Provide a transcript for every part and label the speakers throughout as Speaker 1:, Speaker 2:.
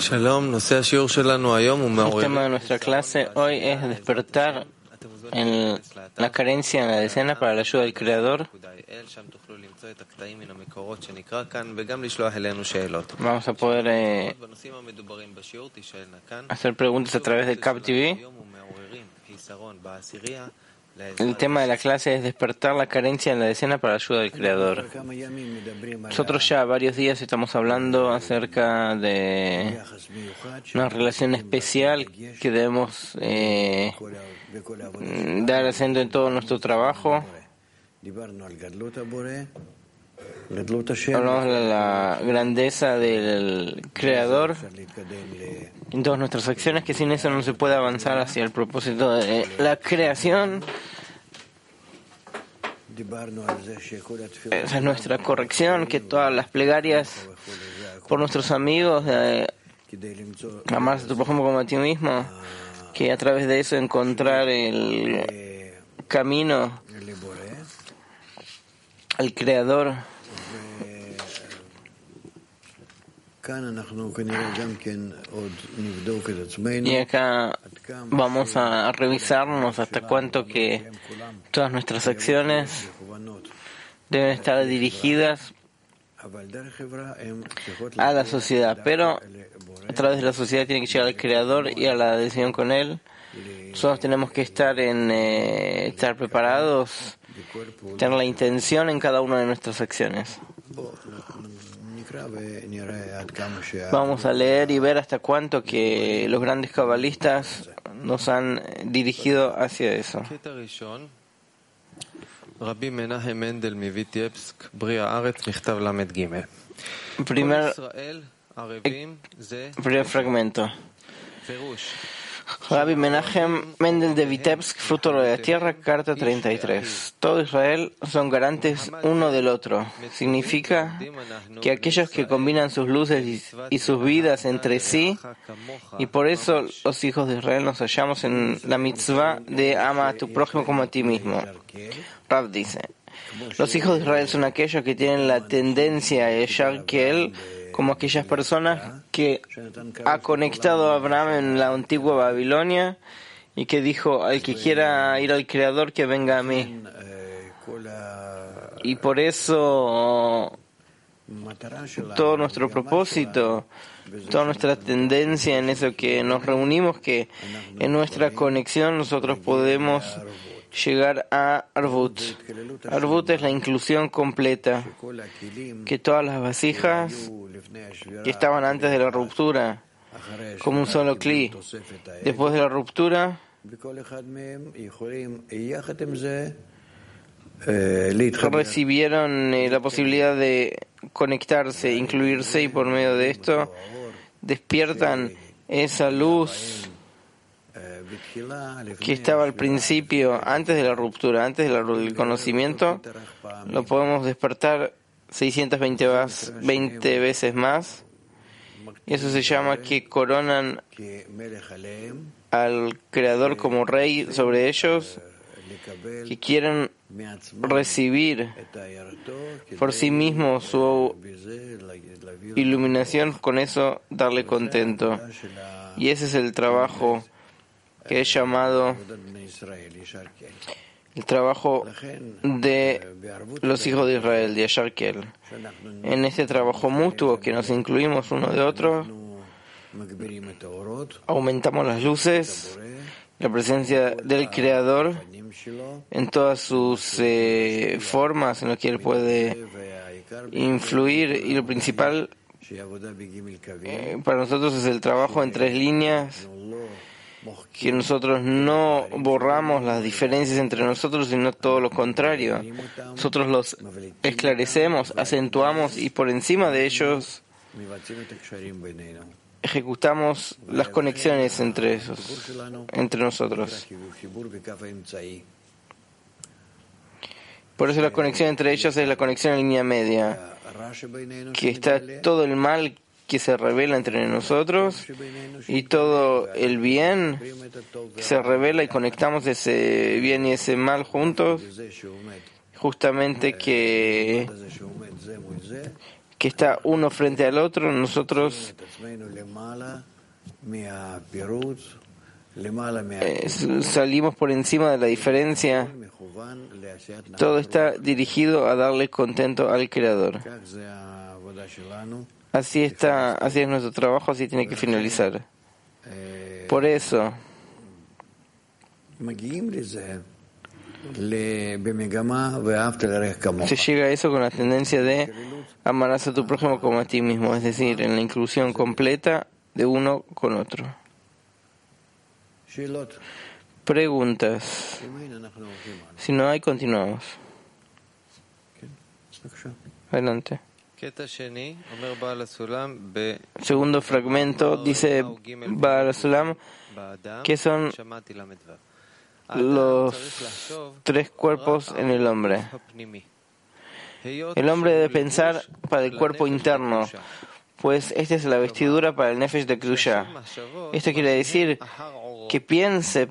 Speaker 1: El tema de nuestra clase hoy es despertar en la carencia en la decena para la ayuda del Creador. Vamos a poder hacer preguntas a través de CapTV. El tema de la clase es despertar la carencia en la decena para la ayuda del Creador. Nosotros ya varios días estamos hablando acerca de una relación especial que debemos dar acento en todo nuestro trabajo. Hablamos de la grandeza del Creador en todas nuestras acciones, que sin eso no se puede avanzar hacia el propósito de la creación. Esa es nuestra corrección, que todas las plegarias por nuestros amigos, amarse a tu prójimo como a ti mismo, que a través de eso encontrar el camino al Creador. Y acá vamos a revisarnos hasta cuánto que todas nuestras acciones deben estar dirigidas a la sociedad, pero a través de la sociedad tiene que llegar al Creador y a la decisión con Él. Nosotros tenemos que estar preparados, tener la intención en cada una de nuestras acciones. Vamos a leer y ver hasta cuánto que los grandes cabalistas nos han dirigido hacia eso. Primer fragmento. Rabbi Menachem Mendel de Vitebsk, fruto de la tierra, carta 33. Todo Israel son garantes uno del otro. Significa que aquellos que combinan sus luces y sus vidas entre sí, y por eso los hijos de Israel nos hallamos en la mitzvah de ama a tu prójimo como a ti mismo. Rab dice, los hijos de Israel son aquellos que tienen la tendencia a Yeshar Kel, como aquellas personas que ha conectado a Abraham en la antigua Babilonia y que dijo, al que quiera ir al Creador, que venga a mí. Y por eso todo nuestro propósito, toda nuestra tendencia en eso que nos reunimos, que en nuestra conexión nosotros podemos llegar a Arvut. Arvut es la inclusión completa, que todas las vasijas que estaban antes de la ruptura, como un solo cli, después de la ruptura, recibieron la posibilidad de conectarse, incluirse, y por medio de esto despiertan esa luz que estaba al principio, antes de la ruptura, antes del conocimiento. Lo podemos despertar 620 veces más. Y eso se llama que coronan al Creador como Rey sobre ellos, que quieren recibir por sí mismos su iluminación, con eso darle contento. Y ese es el trabajo que es llamado el trabajo de los hijos de Israel, de Yashar Kel. En este trabajo mutuo que nos incluimos uno de otro, aumentamos las luces, la presencia del Creador en todas sus formas en las que Él puede influir, y lo principal para nosotros es el trabajo en 3 líneas, que nosotros no borramos las diferencias entre nosotros, sino todo lo contrario. Nosotros los esclarecemos, acentuamos, y por encima de ellos ejecutamos las conexiones entre nosotros. Por eso la conexión entre ellos es la conexión en línea media, que está todo el mal que se revela entre nosotros y todo el bien que se revela, y conectamos ese bien y ese mal juntos, justamente que que está uno frente al otro, nosotros salimos por encima de la diferencia. Todo está dirigido a darle contento al Creador. Así es nuestro trabajo, así tiene que finalizar. Por eso, se llega a eso con la tendencia de amarás a tu prójimo como a ti mismo, es decir, en la inclusión completa de uno con otro. Preguntas. Si no hay, continuamos. Adelante. Segundo fragmento, dice Baal HaSulam, que son los tres cuerpos en el hombre. El hombre debe pensar para el cuerpo interno, pues esta es la vestidura para el Nefesh de Kedusha. Esto quiere decir que piense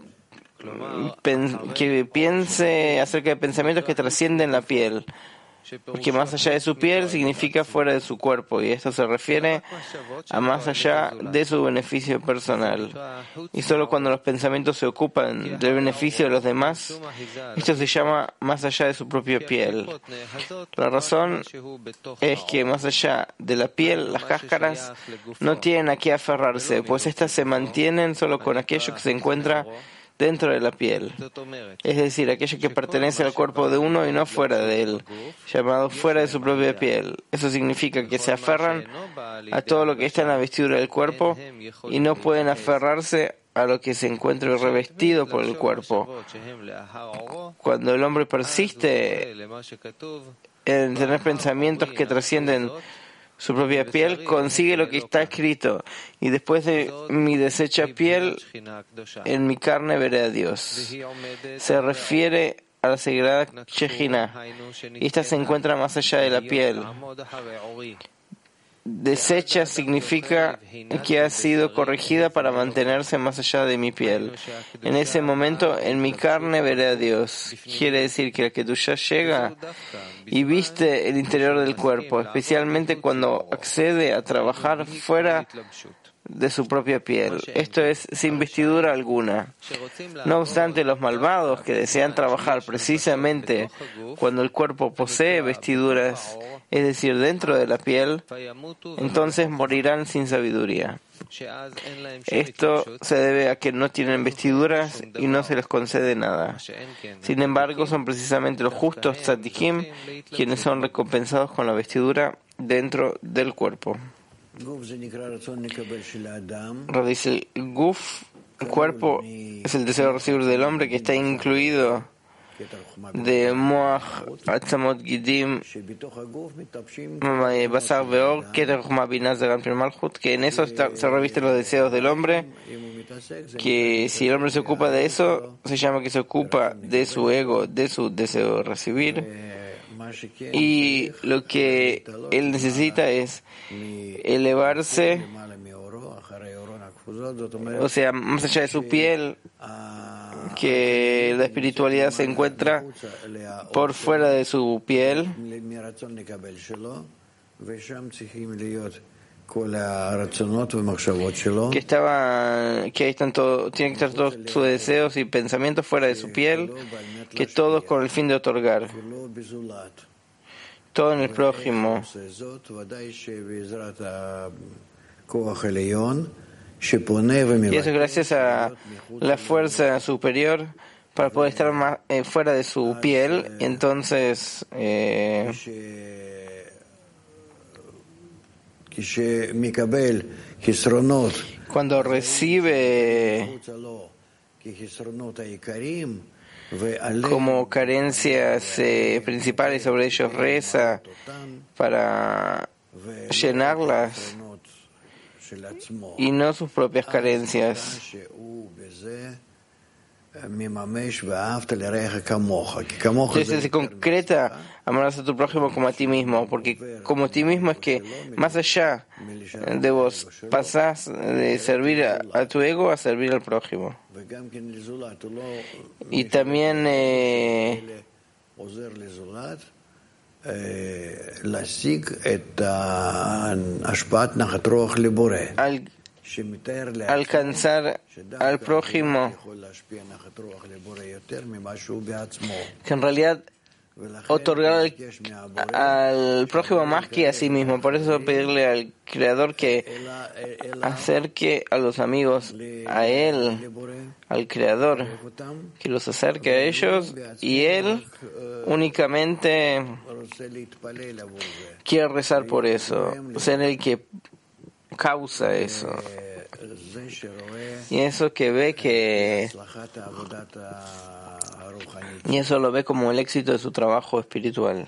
Speaker 1: acerca de pensamientos que trascienden la piel, porque más allá de su piel significa fuera de su cuerpo, y esto se refiere a más allá de su beneficio personal. Y solo cuando los pensamientos se ocupan del beneficio de los demás, esto se llama más allá de su propia piel. La razón es que más allá de la piel, las cáscaras no tienen a qué aferrarse, pues éstas se mantienen solo con aquello que se encuentra dentro de la piel, es decir, aquello que pertenece al cuerpo de uno y no fuera de él, llamado fuera de su propia piel. Eso significa que se aferran a todo lo que está en la vestidura del cuerpo y no pueden aferrarse a lo que se encuentre revestido por el cuerpo. Cuando el hombre persiste en tener pensamientos que trascienden su propia piel, consigue lo que está escrito, y después de mi deshecha piel, en mi carne veré a Dios. Se refiere a la sagrada Shejina, y esta se encuentra más allá de la piel. Deshecha significa que ha sido corregida para mantenerse más allá de mi piel. En ese momento, en mi carne veré a Dios. Quiere decir que la Kedusha llega y viste el interior del cuerpo, especialmente cuando accede a trabajar fuera de su propia piel. Esto es sin vestidura alguna. No obstante, los malvados que desean trabajar precisamente cuando el cuerpo posee vestiduras, es decir, dentro de la piel, entonces morirán sin sabiduría. Esto se debe a que no tienen vestiduras y no se les concede nada. Sin embargo, son precisamente los justos tzadikim quienes son recompensados con la vestidura dentro del cuerpo. Dice, el guf, el cuerpo, es el deseo de recibir del hombre que está incluido de Moach, Atzamot Gidim, Basar Veor, Keter Chokhmah Binah Zeran Pir Malchut, que en eso se revisten los deseos del hombre, que si el hombre se ocupa de eso, se llama que se ocupa de su ego, de su deseo de recibir, y lo que él necesita es elevarse, o sea, más allá de su piel, que la espiritualidad se encuentra por fuera de su piel, que ahí están tienen que estar todos sus deseos y pensamientos fuera de su piel, que todos con el fin de otorgar, todo en el prójimo. Y eso es gracias a la fuerza superior para poder estar más, fuera de su piel. Entonces, cuando recibe como carencias principales, sobre ellos reza para llenarlas y no sus propias carencias. Entonces se concreta amarás a tu prójimo como a ti mismo, porque como a ti mismo es que más allá de vos pasás de servir a tu ego a servir al prójimo. Y también alcanzar al prójimo, que en realidad otorgar al prójimo más que a sí mismo. Por eso pedirle al Creador que acerque a los amigos a Él, al Creador, que los acerque a ellos, y Él únicamente quiere rezar por eso, ser el que causa eso. Y eso que ve que... Y eso lo ve como el éxito de su trabajo espiritual.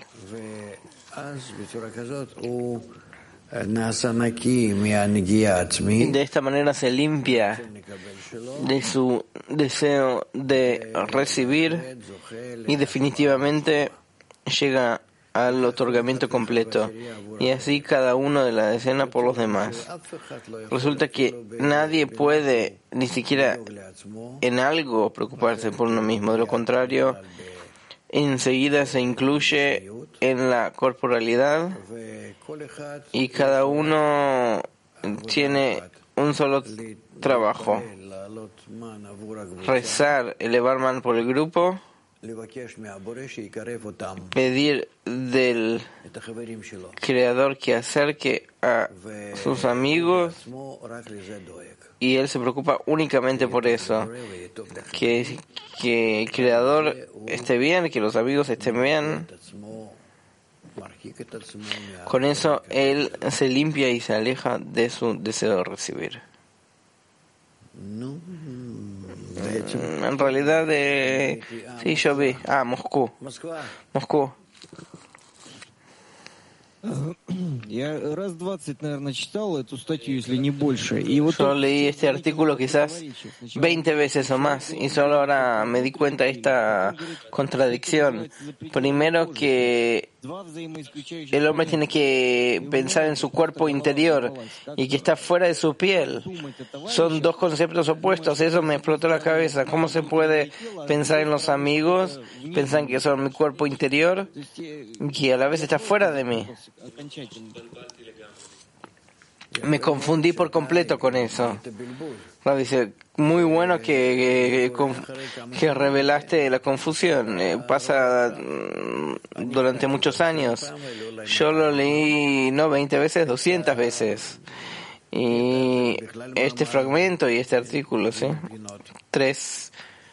Speaker 1: Y de esta manera se limpia de su deseo de recibir y definitivamente llega al otorgamiento completo, y así cada uno de la decena por los demás. Resulta que nadie puede ni siquiera en algo preocuparse por uno mismo, de lo contrario enseguida se incluye en la corporalidad y cada uno tiene un solo trabajo: rezar, elevar man por el grupo, pedir del Creador que acerque a sus amigos, y él se preocupa únicamente por eso, que el Creador esté bien, que los amigos estén bien. Con eso él se limpia y se aleja de su deseo de recibir. En realidad, sí, yo vi. Moscú. Yo leí este artículo quizás 20 veces o más, y solo ahora me di cuenta de esta contradicción. Primero, que el hombre tiene que pensar en su cuerpo interior y que está fuera de su piel. Son dos conceptos opuestos. Eso me explotó la cabeza. ¿Cómo se puede pensar en los amigos, pensar que son mi cuerpo interior, que a la vez está fuera de mí? Me confundí por completo con eso. Dice, muy bueno que revelaste la confusión. Pasa durante muchos años. Yo lo leí no 20 veces, 200 veces. Y este fragmento y este artículo, ¿sí? Tres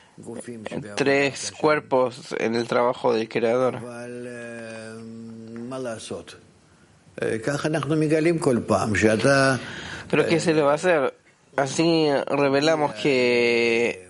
Speaker 1: cuerpos en el trabajo del Creador. Pero ¿qué se le va a hacer? Así revelamos que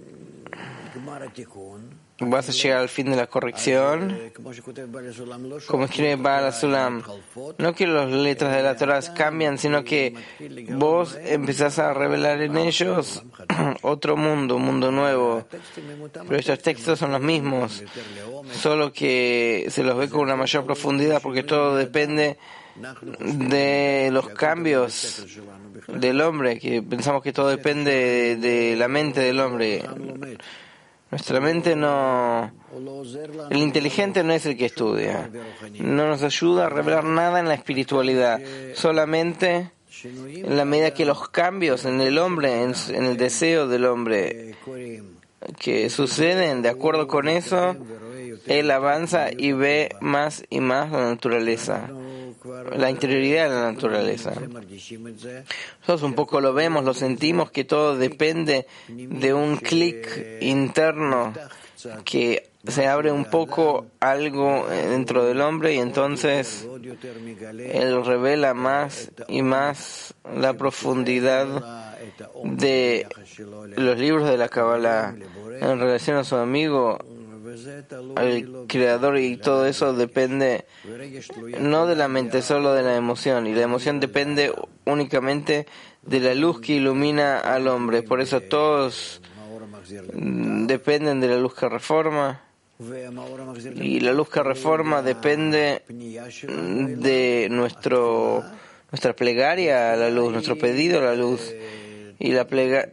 Speaker 1: vas a llegar al fin de la corrección, como escribe Baal HaSulam. No que las letras de la Torah cambian, sino que vos empezás a revelar en ellos otro mundo, un mundo nuevo. Pero estos textos son los mismos, solo que se los ve con una mayor profundidad, porque todo depende de los cambios del hombre, que pensamos que todo depende de la mente del hombre. Nuestra mente no... El inteligente no es el que estudia. No nos ayuda a revelar nada en la espiritualidad. Solamente en la medida que los cambios en el hombre, en el deseo del hombre, que suceden de acuerdo con eso, él avanza y ve más y más la naturaleza, la interioridad de la naturaleza. Nosotros un poco lo vemos, lo sentimos, que todo depende de un clic interno, que se abre un poco algo dentro del hombre, y entonces él revela más y más la profundidad de los libros de la Kabbalah en relación a su amigo, al Creador, y todo eso depende no de la mente, solo de la emoción, y la emoción depende únicamente de la luz que ilumina al hombre. Por eso todos dependen de la luz que reforma, y la luz que reforma depende de nuestra plegaria a la luz, nuestro pedido a la luz, y la plegaria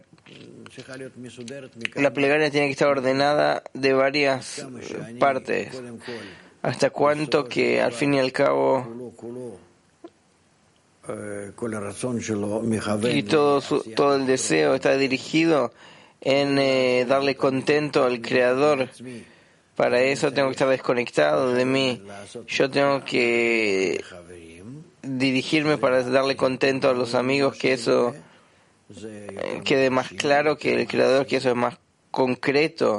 Speaker 1: tiene que estar ordenada de varias partes. hasta cuánto que al fin y al cabo y todo el deseo está dirigido en darle contento al Creador. Para eso tengo que estar desconectado de mí. Yo tengo que dirigirme para darle contento a los amigos, que eso quede más claro, que el Creador, que eso es más concreto,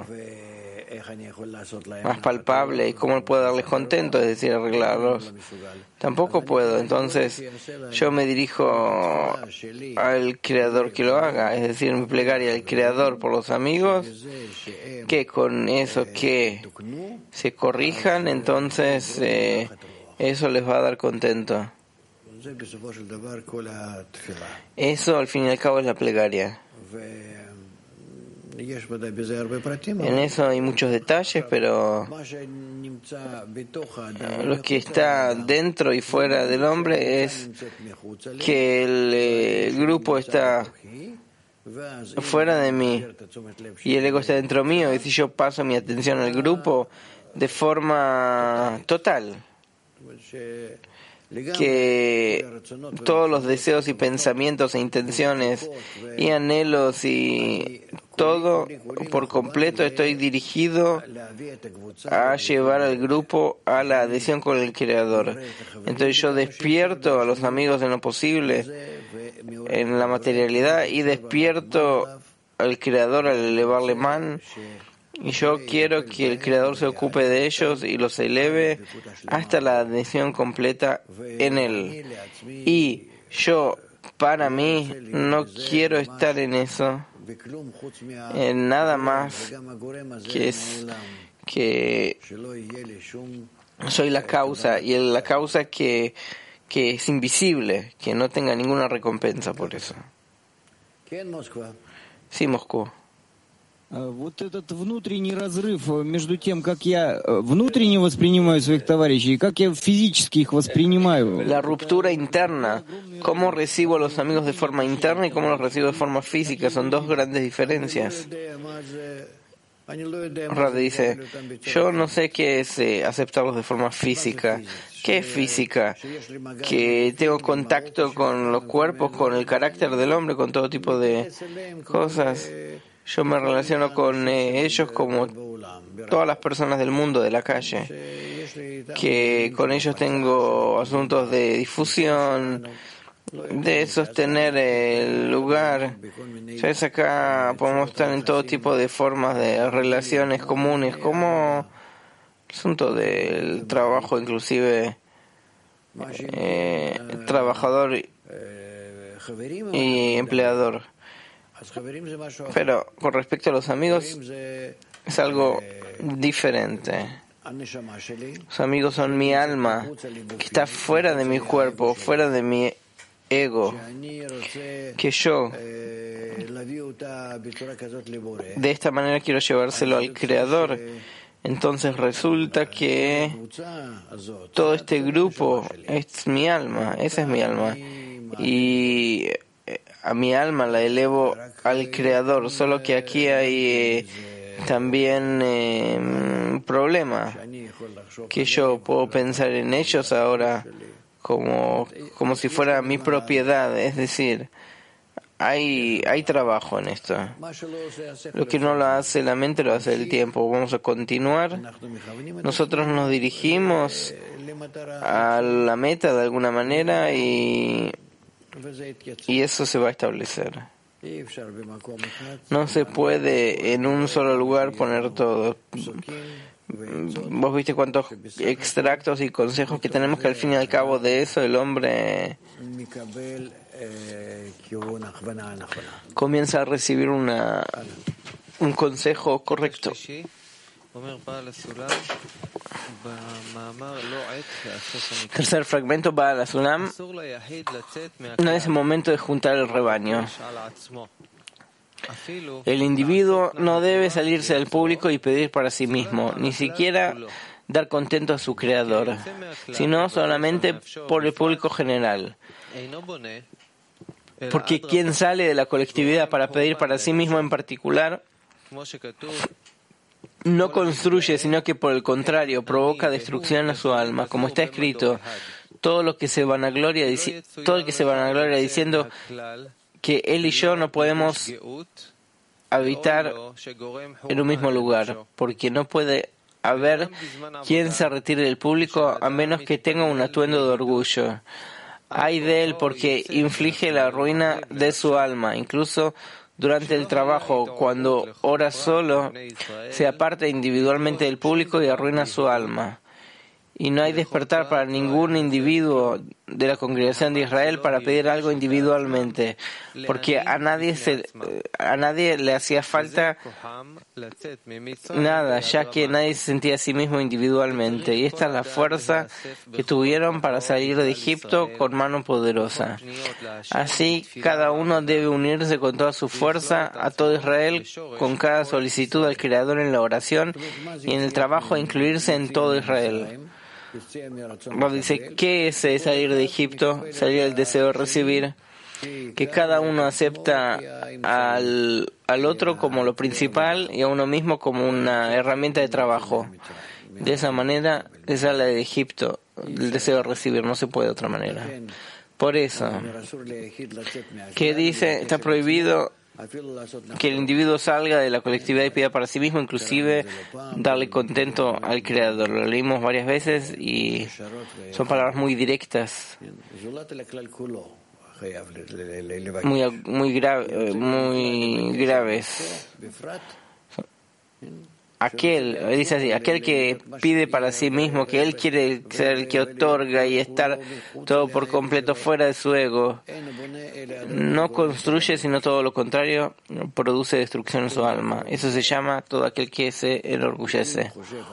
Speaker 1: más palpable. ¿Y cómo puedo darles contento? Es decir, arreglarlos. Tampoco puedo. Entonces yo me dirijo al Creador que lo haga, es decir, mi plegaria al Creador por los amigos, que con eso que se corrijan, entonces eso les va a dar contento. Eso al fin y al cabo es la plegaria. En eso hay muchos detalles, pero lo que está dentro y fuera del hombre es que el grupo está fuera de mí y el ego está dentro mío, y si yo paso mi atención al grupo de forma total, que todos los deseos y pensamientos e intenciones y anhelos y todo por completo estoy dirigido a llevar al grupo a la adhesión con el Creador. Entonces yo despierto a los amigos en lo posible en la materialidad y despierto al Creador al elevarle man. Y yo quiero que el Creador se ocupe de ellos y los eleve hasta la adhesión completa en Él. Y yo, para mí, no quiero estar en eso, en nada más que soy la causa, y la causa que es invisible, que no tenga ninguna recompensa por eso. Sí, Moscú.
Speaker 2: Вот этот внутренний разрыв между тем, как я внутренне воспринимаю своих товарищей и как я физически их воспринимаю.
Speaker 1: La ruptura interna, cómo recibo a los amigos de forma interna y cómo los recibo de forma física, son dos grandes diferencias. Rad dice, yo no sé qué es aceptarlos de forma física. ¿Qué es física? Que tengo contacto con los cuerpos, con el carácter del hombre, con todo tipo de cosas. Yo me relaciono con ellos como todas las personas del mundo, de la calle, que con ellos tengo asuntos de difusión, de sostener el lugar. Ya es acá, podemos estar en todo tipo de formas de relaciones comunes, como el asunto del trabajo, inclusive trabajador y empleador. Pero con respecto a los amigos es algo diferente. Los amigos son mi alma, que está fuera de mi cuerpo, fuera de mi ego, que yo de esta manera quiero llevárselo al Creador. Entonces resulta que todo este grupo es mi alma, esa es mi alma, y a mi alma la elevo al Creador, solo que aquí hay también un problema, que yo puedo pensar en ellos ahora como si fuera mi propiedad, es decir, hay trabajo en esto. Lo que no lo hace la mente lo hace el tiempo. Vamos a continuar. Nosotros nos dirigimos a la meta de alguna manera y eso se va a establecer. No se puede en un solo lugar poner todo. Vos viste cuántos extractos y consejos que tenemos, que al fin y al cabo de eso el hombre comienza a recibir un consejo correcto. Tercer fragmento, Baal HaSulam. No es el momento de juntar el rebaño. El individuo no debe salirse del público y pedir para sí mismo, ni siquiera dar contento a su creador, sino solamente por el público general. Porque quien sale de la colectividad para pedir para sí mismo en particular, no construye, sino que por el contrario provoca destrucción a su alma. Como está escrito, todo el que se vanagloria diciendo que él y yo no podemos habitar en un mismo lugar, porque no puede haber quien se retire del público a menos que tenga un atuendo de orgullo. Ay de él porque inflige la ruina de su alma, incluso durante el trabajo, cuando ora solo, se aparta individualmente del público y arruina su alma. Y no hay despertar para ningún individuo de la congregación de Israel para pedir algo individualmente, porque a nadie le hacía falta nada, ya que nadie se sentía a sí mismo individualmente. Y esta es la fuerza que tuvieron para salir de Egipto con mano poderosa. Así, cada uno debe unirse con toda su fuerza a todo Israel, con cada solicitud al Creador en la oración y en el trabajo, incluirse en todo Israel. Dice, ¿qué es salir de Egipto? Salir del deseo de recibir, que cada uno acepta al otro como lo principal y a uno mismo como una herramienta de trabajo. De esa manera se sale de Egipto, el deseo de recibir, no se puede de otra manera. Por eso, que dice, está prohibido que el individuo salga de la colectividad y pida para sí mismo, inclusive darle contento al Creador. Lo leímos varias veces y son palabras muy directas, muy graves. Dice así, aquel que pide para sí mismo, que él quiere ser el que otorga y estar todo por completo fuera de su ego, no construye, sino todo lo contrario, produce destrucción en su alma. Eso se llama todo aquel que se enorgullece.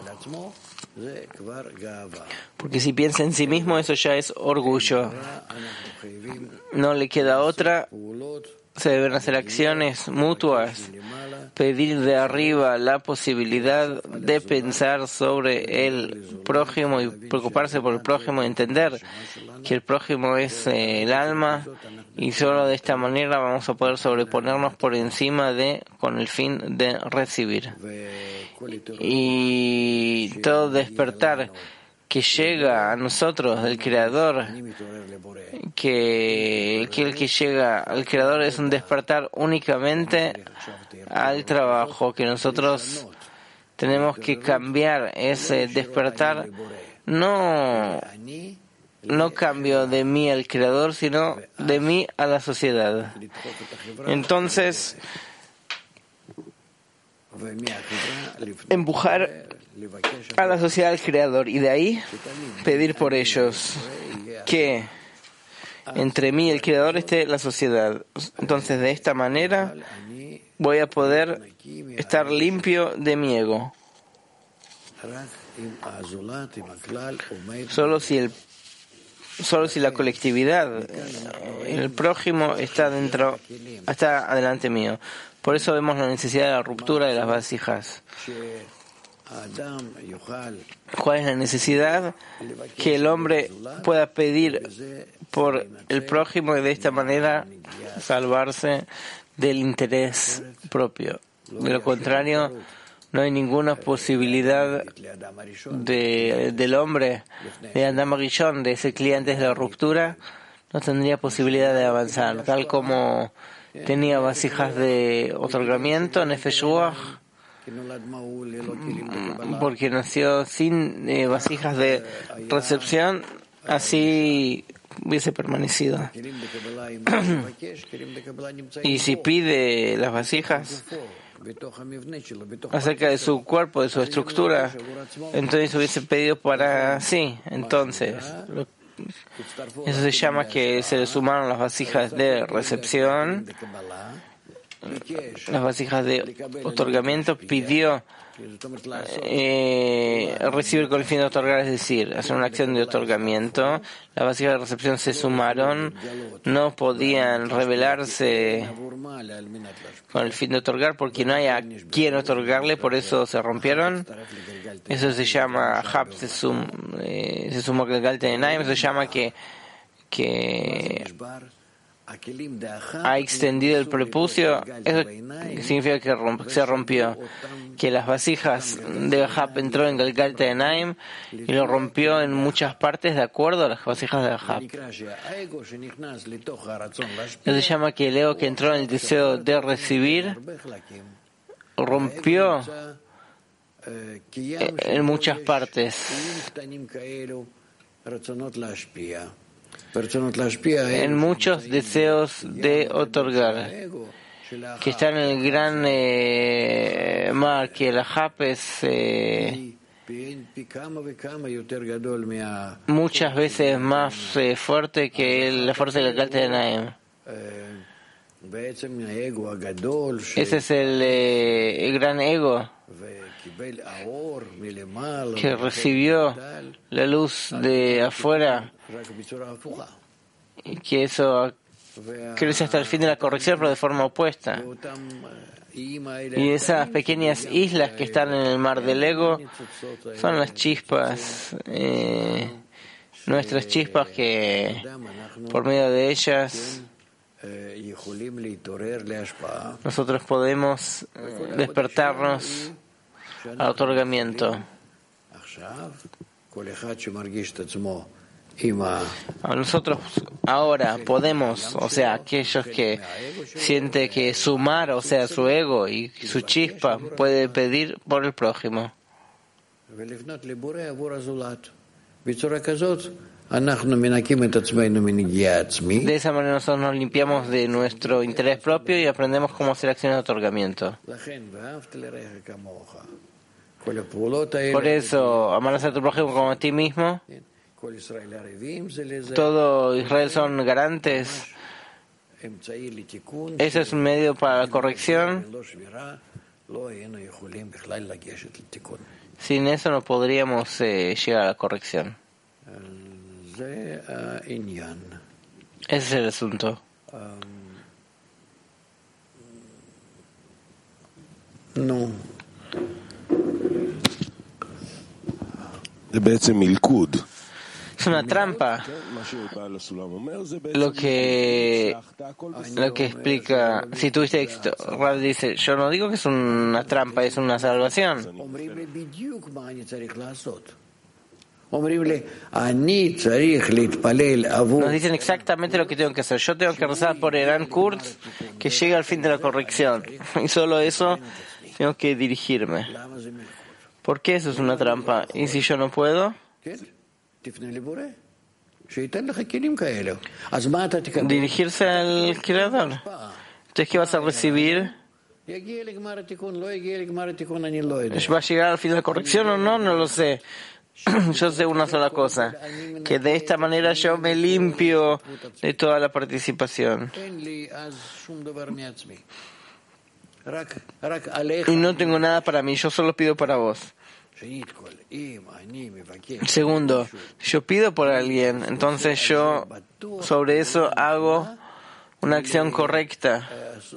Speaker 1: Porque si piensa en sí mismo, eso ya es orgullo. No le queda otra. Se deben hacer acciones mutuas, pedir de arriba la posibilidad de pensar sobre el prójimo y preocuparse por el prójimo y entender que el prójimo es el alma, y solo de esta manera vamos a poder sobreponernos por encima con el fin de recibir. Y todo despertar que llega a nosotros del Creador, que el que llega al Creador es un despertar únicamente al trabajo, que nosotros tenemos que cambiar ese despertar, no cambio de mí al Creador, sino de mí a la sociedad. Entonces, empujar a la sociedad al Creador y de ahí pedir por ellos que entre mí y el Creador esté la sociedad. Entonces, de esta manera voy a poder estar limpio de mi ego. Solo si la colectividad, el prójimo está adelante mío. Por eso vemos la necesidad de la ruptura de las vasijas. ¿Cuál es la necesidad? Que el hombre pueda pedir por el prójimo y de esta manera salvarse del interés propio. De lo contrario, no hay ninguna posibilidad del hombre, de Adam Rishon, de ese cliente antes de la ruptura, no tendría posibilidad de avanzar. Tal como tenía vasijas de otorgamiento, Nefesh Ruach, porque nació sin vasijas de recepción, así hubiese permanecido. Y si pide las vasijas acerca de su cuerpo, de su estructura, entonces hubiese pedido para sí. Entonces, eso se llama que se le sumaron las vasijas de recepción, las vasijas de otorgamiento, pidió recibir con el fin de otorgar, es decir, hacer una acción de otorgamiento. Las vasijas de recepción se sumaron, no podían revelarse con el fin de otorgar porque no hay a quien otorgarle, por eso se rompieron. Eso se llama Hab, se sumó que el Galtenenaim, se llama que ha extendido el prepucio. Eso significa que se rompió. que las vasijas de Ahab entró en Galgalta de Naim y lo rompió en muchas partes de acuerdo a las vasijas de Ahab. Eso se llama que el ego que entró en el deseo de recibir rompió en muchas partes, en muchos deseos de otorgar, que están en el gran mar, que el Ahab es muchas veces más fuerte que la fuerza de Galgalta de Naim. Ese es el gran ego que recibió la luz de afuera y que eso crece hasta el fin de la corrección, pero de forma opuesta. Y esas pequeñas islas que están en el mar del ego son las chispas, nuestras chispas, que por medio de ellas nosotros podemos despertarnos al otorgamiento. Nosotros ahora podemos, o sea, aquellos que sienten que su mar, o sea, su ego y su chispa, puede pedir por el prójimo. De esa manera nosotros nos limpiamos de nuestro interés propio y aprendemos cómo hacer acciones de otorgamiento. Por eso, amarás a tu prójimo como a ti mismo. Todo Israel son garantes. Ese es un medio para la corrección. Sin eso no podríamos llegar a la corrección. Ese es el asunto.
Speaker 3: No.
Speaker 1: Es una trampa. Lo que explica, si tuviste éxito, Rab dice, yo no digo que es una trampa, es una salvación. Nos dicen exactamente lo que tengo que hacer. Yo tengo que rezar por Eran Kurz, que llegue al fin de la corrección. Y solo eso tengo que dirigirme. ¿Por qué eso es una trampa? ¿Y si yo no puedo? Dirigirse al Creador. Entonces, ¿qué vas a recibir? ¿Va a llegar al fin de la corrección o no? No lo sé. Yo sé una sola cosa, que de esta manera yo me limpio de toda la participación. Y no tengo nada para mí, yo solo pido para vos. Segundo, yo pido por alguien, entonces yo sobre eso hago una acción correcta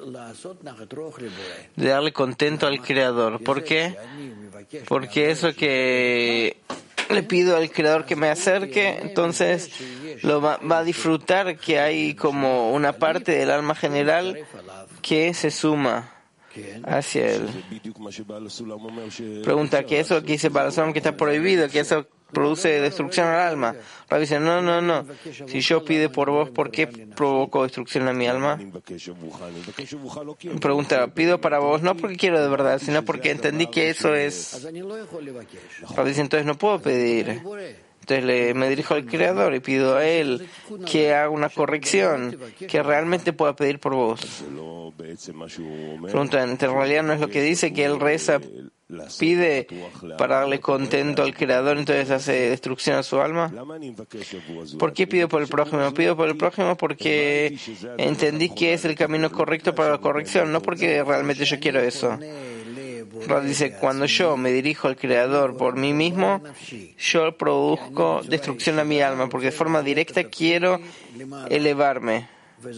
Speaker 1: de darle contento al Creador. ¿Por qué? Porque eso que le pido al Creador que me acerque, entonces va a disfrutar que hay como una parte del alma general que se suma hacia él. Pregunta, ¿qué eso que dice Balasam que está prohibido? ¿Que eso produce destrucción al alma? Rabbi dice, no. Si yo pido por vos, ¿por qué provocó destrucción a mi alma? Pregunta, pido para vos no porque quiero de verdad, sino porque entendí que eso es. Rabbi dice, entonces no puedo pedir. Entonces me dirijo al Creador y pido a Él que haga una corrección, que realmente pueda pedir por vos. Pregunta, en realidad no es lo que dice, que Él reza, pide para darle contento al Creador, entonces hace destrucción a su alma. ¿Por qué pido por el prójimo? Pido por el prójimo porque entendí que es el camino correcto para la corrección, no porque realmente yo quiero eso. Rab dice, cuando yo me dirijo al Creador por mí mismo, yo produzco destrucción a mi alma, porque de forma directa quiero elevarme.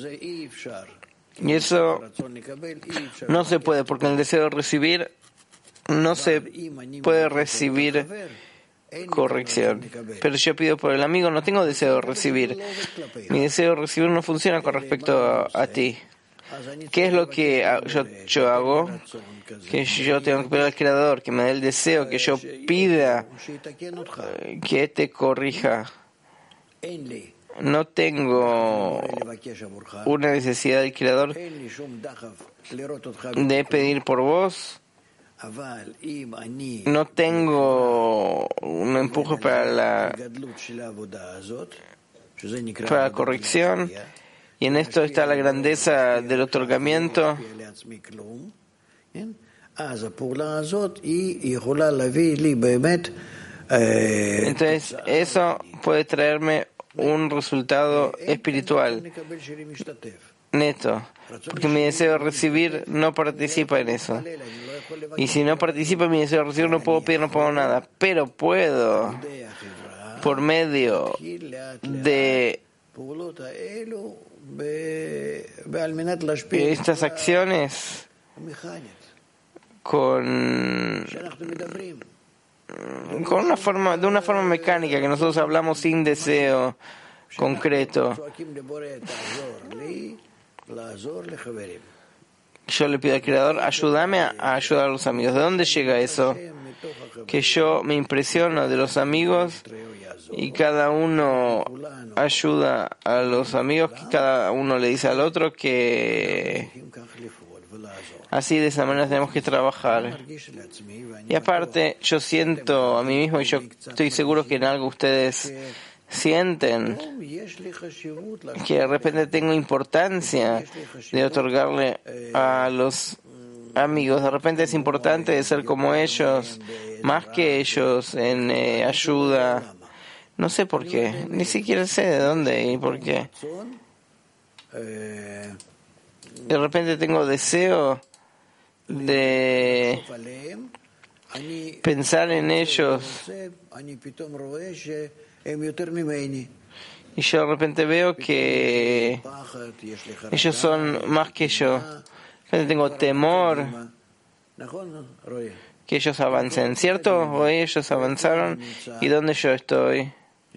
Speaker 1: Y eso no se puede, porque en el deseo de recibir no se puede recibir corrección. Pero yo pido por el amigo, no tengo deseo de recibir. Mi deseo de recibir no funciona con respecto a ti. ¿Qué es lo que yo hago? Que yo tengo que pedir al Creador que me dé el deseo, que yo pida que te corrija. No tengo una necesidad del Creador de pedir por vos. No tengo un empuje para la corrección. Y en esto está la grandeza del otorgamiento. Entonces, eso puede traerme un resultado espiritual neto, porque mi deseo de recibir no participa en eso. Y si no participa en mi deseo de recibir, no puedo pedir, no puedo nada. Pero puedo, por medio de estas acciones, de una forma mecánica, que nosotros hablamos sin deseo concreto. Yo le pido al Creador, ayúdame a ayudar a los amigos. ¿De dónde llega eso? Que yo me impresiono de los amigos y cada uno ayuda a los amigos, que cada uno le dice al otro que así de esa manera tenemos que trabajar. Y aparte, yo siento a mí mismo, y yo estoy seguro que en algo ustedes sienten, que de repente tengo importancia de otorgarle a los amigos. De repente es importante de ser como ellos, más que ellos en ayuda. No sé por qué, ni siquiera sé de dónde y por qué. De repente tengo deseo de pensar en ellos. Y yo de repente veo que ellos son más que yo. De repente tengo temor que ellos avancen, ¿cierto? O ellos avanzaron y ¿dónde yo estoy?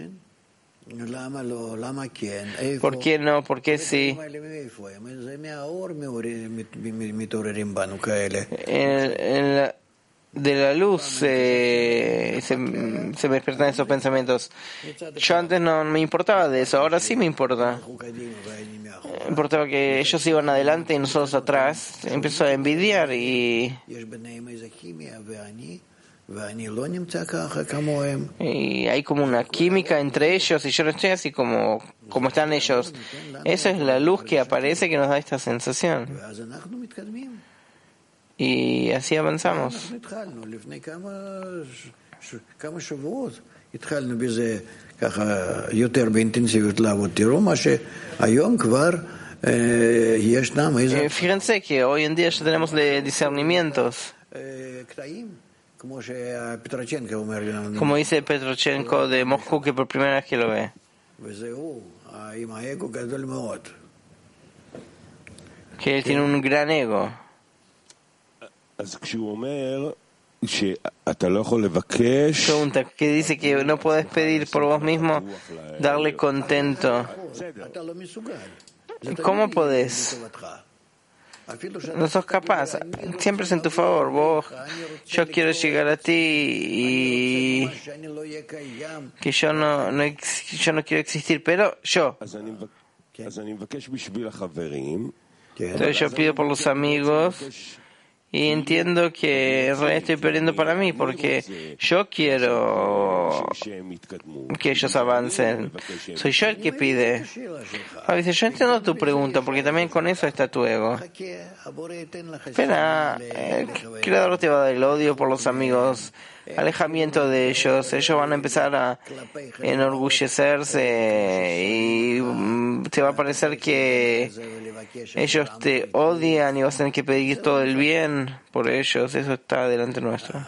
Speaker 1: ¿Por qué no? ¿Por qué sí? De la luz se me despiertan esos pensamientos. Yo antes no me importaba de eso, ahora sí me importa. Me importaba que ellos iban adelante y nosotros atrás. Empezó a envidiar y hay como una química entre ellos y yo no estoy así como están ellos. Esa es la luz que aparece que nos da esta sensación. Y así avanzamos. Fíjense que hoy en día ya tenemos discernimientos. Como dice Petrochenko de Moscú, que por primera vez que lo ve. Que él tiene un gran ego. Pregunta, que dice que no puedes pedir por vos mismo darle contento. ¿Cómo podés? No sos capaz. Siempre es en tu favor. Yo quiero llegar a ti y que yo no quiero existir, pero yo. Entonces yo pido por los amigos. Y entiendo que en realidad estoy perdiendo para mí, porque yo quiero que ellos avancen. Soy yo el que pide. Dice, yo entiendo tu pregunta, porque también con eso está tu ego. Espera, el Creador te va a dar el odio por los amigos, alejamiento de ellos. Ellos van a empezar a enorgullecerse y te va a parecer que ellos te odian y vas a tener que pedir todo el bien por ellos. Eso está delante nuestro.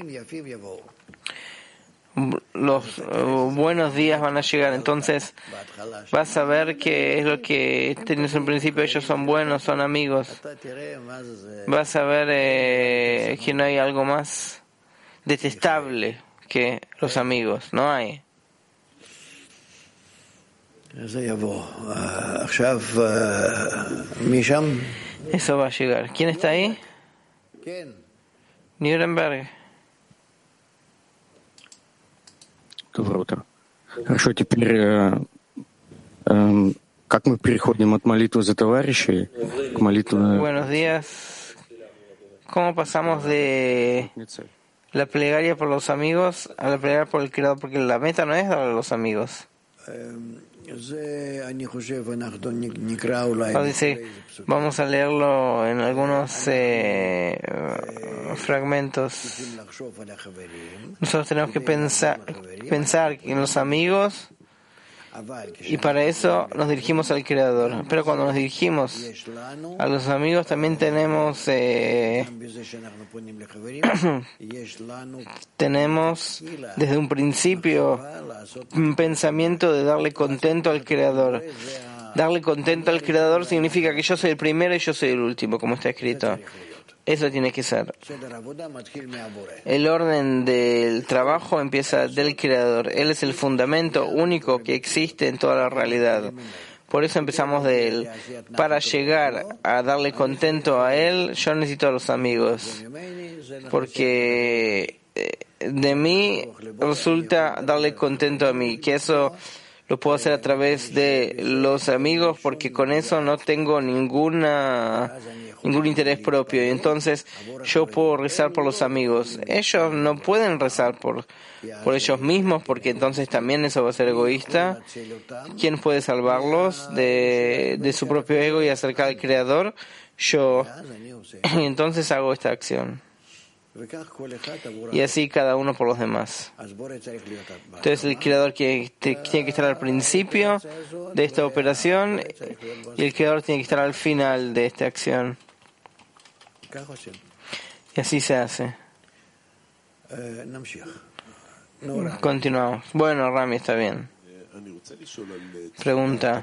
Speaker 1: Los buenos días van a llegar, entonces vas a ver qué es lo que tienes en principio. Ellos son buenos, son amigos. Vas a ver que no hay algo más detestable que los amigos. No hay. Eso va a llegar. ¿Quién está ahí? Nuremberg.
Speaker 2: Доброе утро. Хорошо, теперь как мы переходим от молитвы за товарищей к молитве...
Speaker 1: Buenos días. ¿Cómo pasamos de la plegaria por los amigos a la plegaria por el Creador? Porque la meta no es darle a los amigos. Dice, vamos a leerlo en algunos fragmentos. Nosotros tenemos que pensar en los amigos y para eso nos dirigimos al Creador. Pero cuando nos dirigimos a los amigos también tenemos desde un principio un pensamiento de darle contento al Creador. Darle contento al Creador significa que yo soy el primero y yo soy el último, como está escrito. Eso tiene que ser. El orden del trabajo empieza del Creador. Él es el fundamento único que existe en toda la realidad. Por eso empezamos de Él. Para llegar a darle contento a Él, yo necesito a los amigos. Porque de mí resulta darle contento a mí. Que eso lo puedo hacer a través de los amigos, porque con eso no tengo ningún interés propio, y entonces yo puedo rezar por los amigos. Ellos no pueden rezar por ellos mismos, porque entonces también eso va a ser egoísta. ¿Quién puede salvarlos de su propio ego y acercar al Creador? Yo. Y entonces hago esta acción. Y así cada uno por los demás. Entonces el Creador tiene que estar al principio de esta operación y el Creador tiene que estar al final de esta acción. Y así se hace. Continuamos. Bueno, Rami, está bien. Pregunta.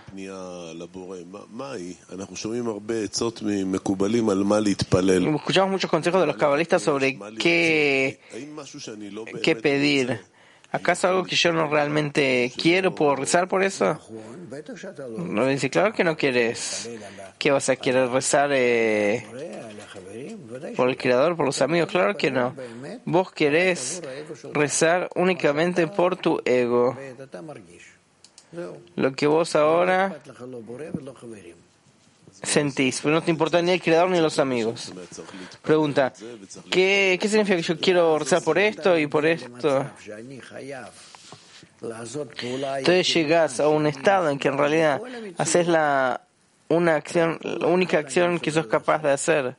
Speaker 1: Escuchamos muchos consejos de los cabalistas sobre qué pedir. ¿Acaso algo que yo no realmente quiero? ¿Puedo rezar por eso? No dice, claro que no quieres. ¿Qué vas a querer rezar por el Creador, por los amigos? Claro que no. Vos querés rezar únicamente por tu ego. Lo que vos ahora sentís, pero no te importa ni el Creador ni los amigos. Pregunta, ¿qué significa que yo quiero rezar por esto y por esto? Entonces llegás a un estado en que en realidad haces la única acción que sos capaz de hacer,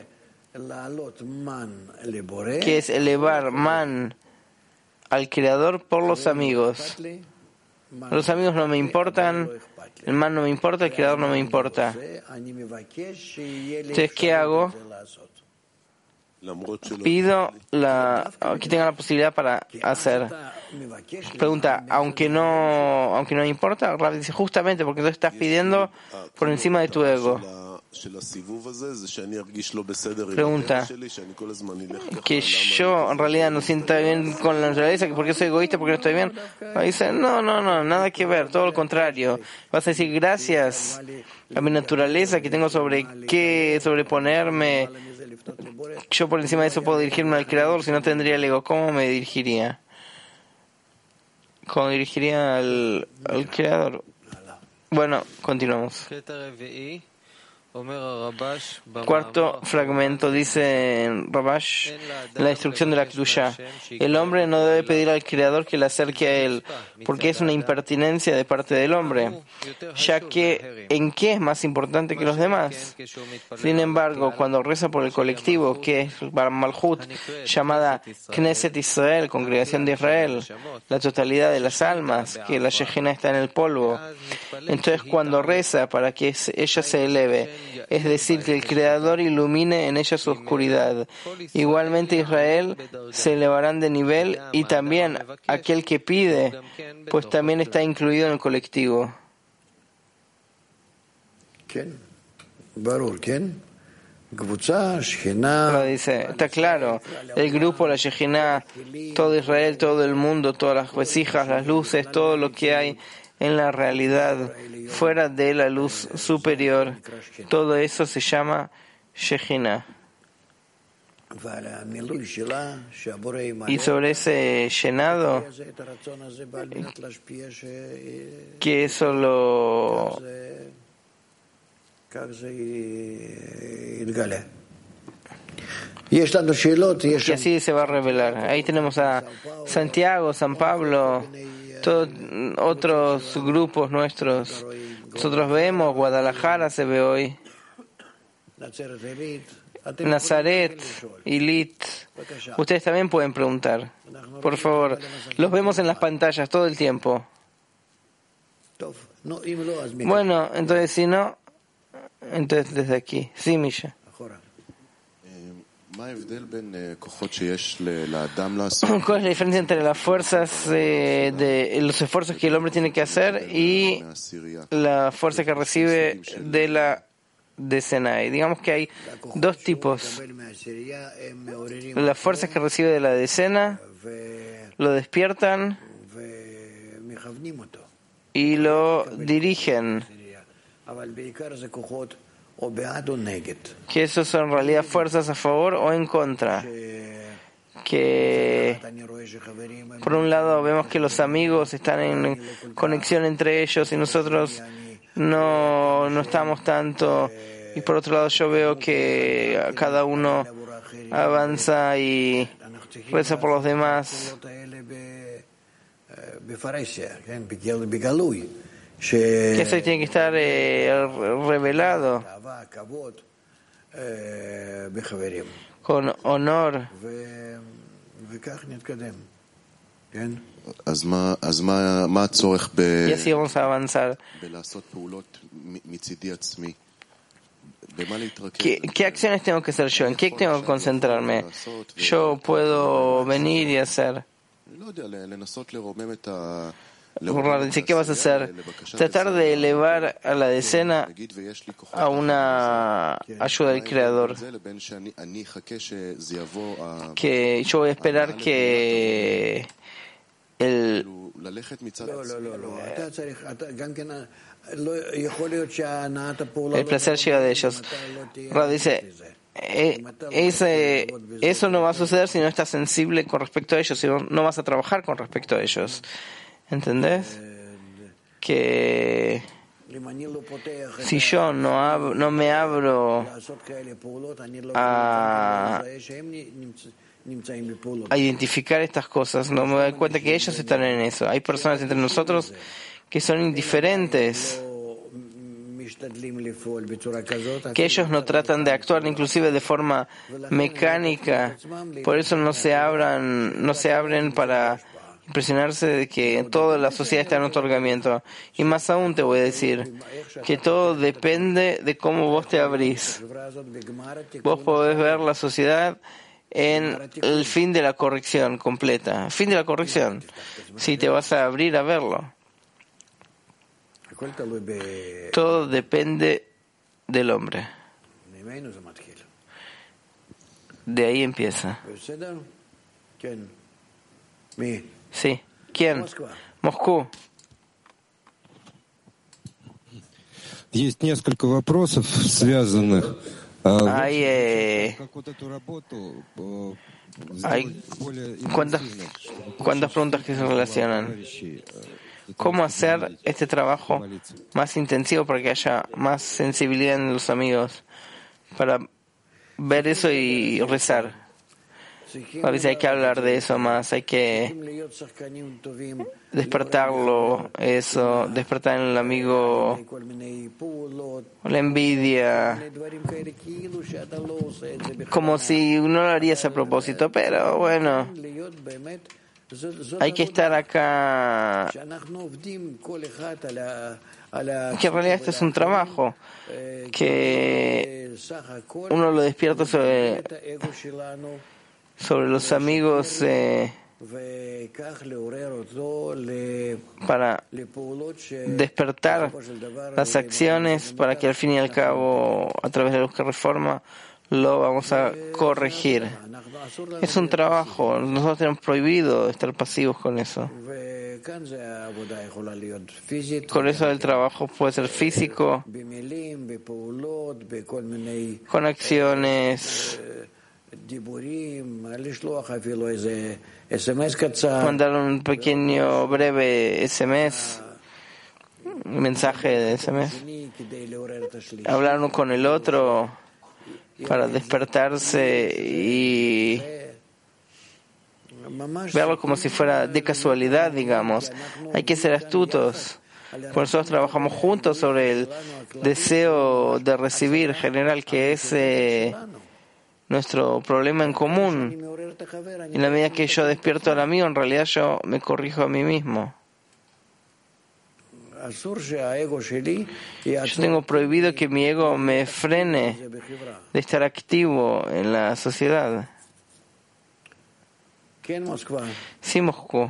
Speaker 1: que es elevar man al Creador por los amigos. Los amigos no me importan, el man no me importa, el Creador no me importa. Entonces, ¿qué hago? Pido que tenga la posibilidad para hacer. Pregunta, aunque no me importa, Rav dice, justamente porque tú estás pidiendo por encima de tu ego. Pregunta, que yo en realidad no sienta bien con la naturaleza, que porque soy egoísta, porque no estoy bien. Dice, no, nada que ver, todo lo contrario. Vas a decir, gracias a mi naturaleza que tengo sobre qué sobreponerme, yo por encima de eso puedo dirigirme al Creador. Si no tendría el ego, ¿cómo me dirigiría? ¿Cómo dirigiría al Creador? Bueno, continuamos. Cuarto fragmento dice en Rabash, en la instrucción de la Kedusha: el hombre no debe pedir al Creador que le acerque a él, porque es una impertinencia de parte del hombre, ya que ¿en qué es más importante que los demás? Sin embargo, cuando reza por el colectivo, que es Bar Malhut, llamada Knesset Israel, Congregación de Israel, la totalidad de las almas, que la Shejina está en el polvo, entonces cuando reza para que ella se eleve, es decir, que el Creador ilumine en ella su oscuridad. Igualmente Israel se elevarán de nivel, y también aquel que pide, pues también está incluido en el colectivo. Dice, está claro, el grupo, la Shejina, todo Israel, todo el mundo, todas las vasijas, las luces, todo lo que hay en la realidad, fuera de la luz superior. Todo eso se llama Shejina. Y sobre ese llenado, que eso lo... que así se va a revelar. Ahí tenemos a Santiago, San Pablo, todos otros grupos nuestros. Nosotros vemos, Guadalajara se ve hoy, Nazaret, Ilit. Ustedes también pueden preguntar, por favor. Los vemos en las pantallas todo el tiempo. Bueno, entonces si no, entonces desde aquí. Sí, Misha. ¿Cuál es la diferencia entre las fuerzas de los esfuerzos que el hombre tiene que hacer y la fuerza que recibe de la decena? Y digamos que hay dos tipos. Las fuerzas que recibe de la decena lo despiertan y lo dirigen. Que esos son en realidad fuerzas a favor o en contra. Que por un lado vemos que los amigos están en conexión entre ellos y nosotros no estamos tanto, y por otro lado yo veo que cada uno avanza y reza por los demás. Que eso tiene que estar revelado con honor. Y así vamos a avanzar. ¿Qué acciones tengo que hacer yo? ¿En qué tengo que concentrarme? Yo puedo venir y hacer. Dice, ¿qué vas a hacer? Tratar de elevar a la decena a una ayuda del Creador. Que yo voy a esperar que el placer llega de ellos. Dice, eso no va a suceder si no estás sensible con respecto a ellos, si no vas a trabajar con respecto a ellos. ¿Entendés? Que si yo no me abro a identificar estas cosas, no me doy cuenta que ellos están en eso. Hay personas entre nosotros que son indiferentes, que ellos no tratan de actuar inclusive de forma mecánica, por eso no se abren para impresionarse de que toda la sociedad está en otorgamiento. Y más aún te voy a decir que todo depende de cómo vos te abrís. Vos podés ver la sociedad en el fin de la corrección completa. Fin de la corrección. Si te vas a abrir a verlo. Todo depende del hombre. De ahí empieza. Sí. ¿Quién? Moscú.
Speaker 2: Есть несколько вопросов, связанных.
Speaker 1: Hay cuántas preguntas que se relacionan. ¿Cómo hacer este trabajo más intensivo para que haya más sensibilidad en los amigos? Para ver eso y rezar. A veces hay que hablar de eso más, hay que despertarlo, despertar en el amigo la envidia, como si uno lo haría a propósito, pero bueno, hay que estar acá, que en realidad este es un trabajo, que uno lo despierta sobre los amigos para despertar las acciones para que al fin y al cabo, a través de la luz que reforma, lo vamos a corregir. Es un trabajo, nosotros tenemos prohibido estar pasivos con eso. Con eso el trabajo puede ser físico, con acciones, mandar un pequeño breve SMS, un mensaje de SMS, hablar uno con el otro para despertarse y verlo como si fuera de casualidad, digamos. Hay que ser astutos. Por eso trabajamos juntos sobre el deseo de recibir general, que es nuestro problema en común. En la medida que yo despierto al amigo, en realidad yo me corrijo a mí mismo. Yo tengo prohibido que mi ego me frene de estar activo en la sociedad. Sí, Moscú.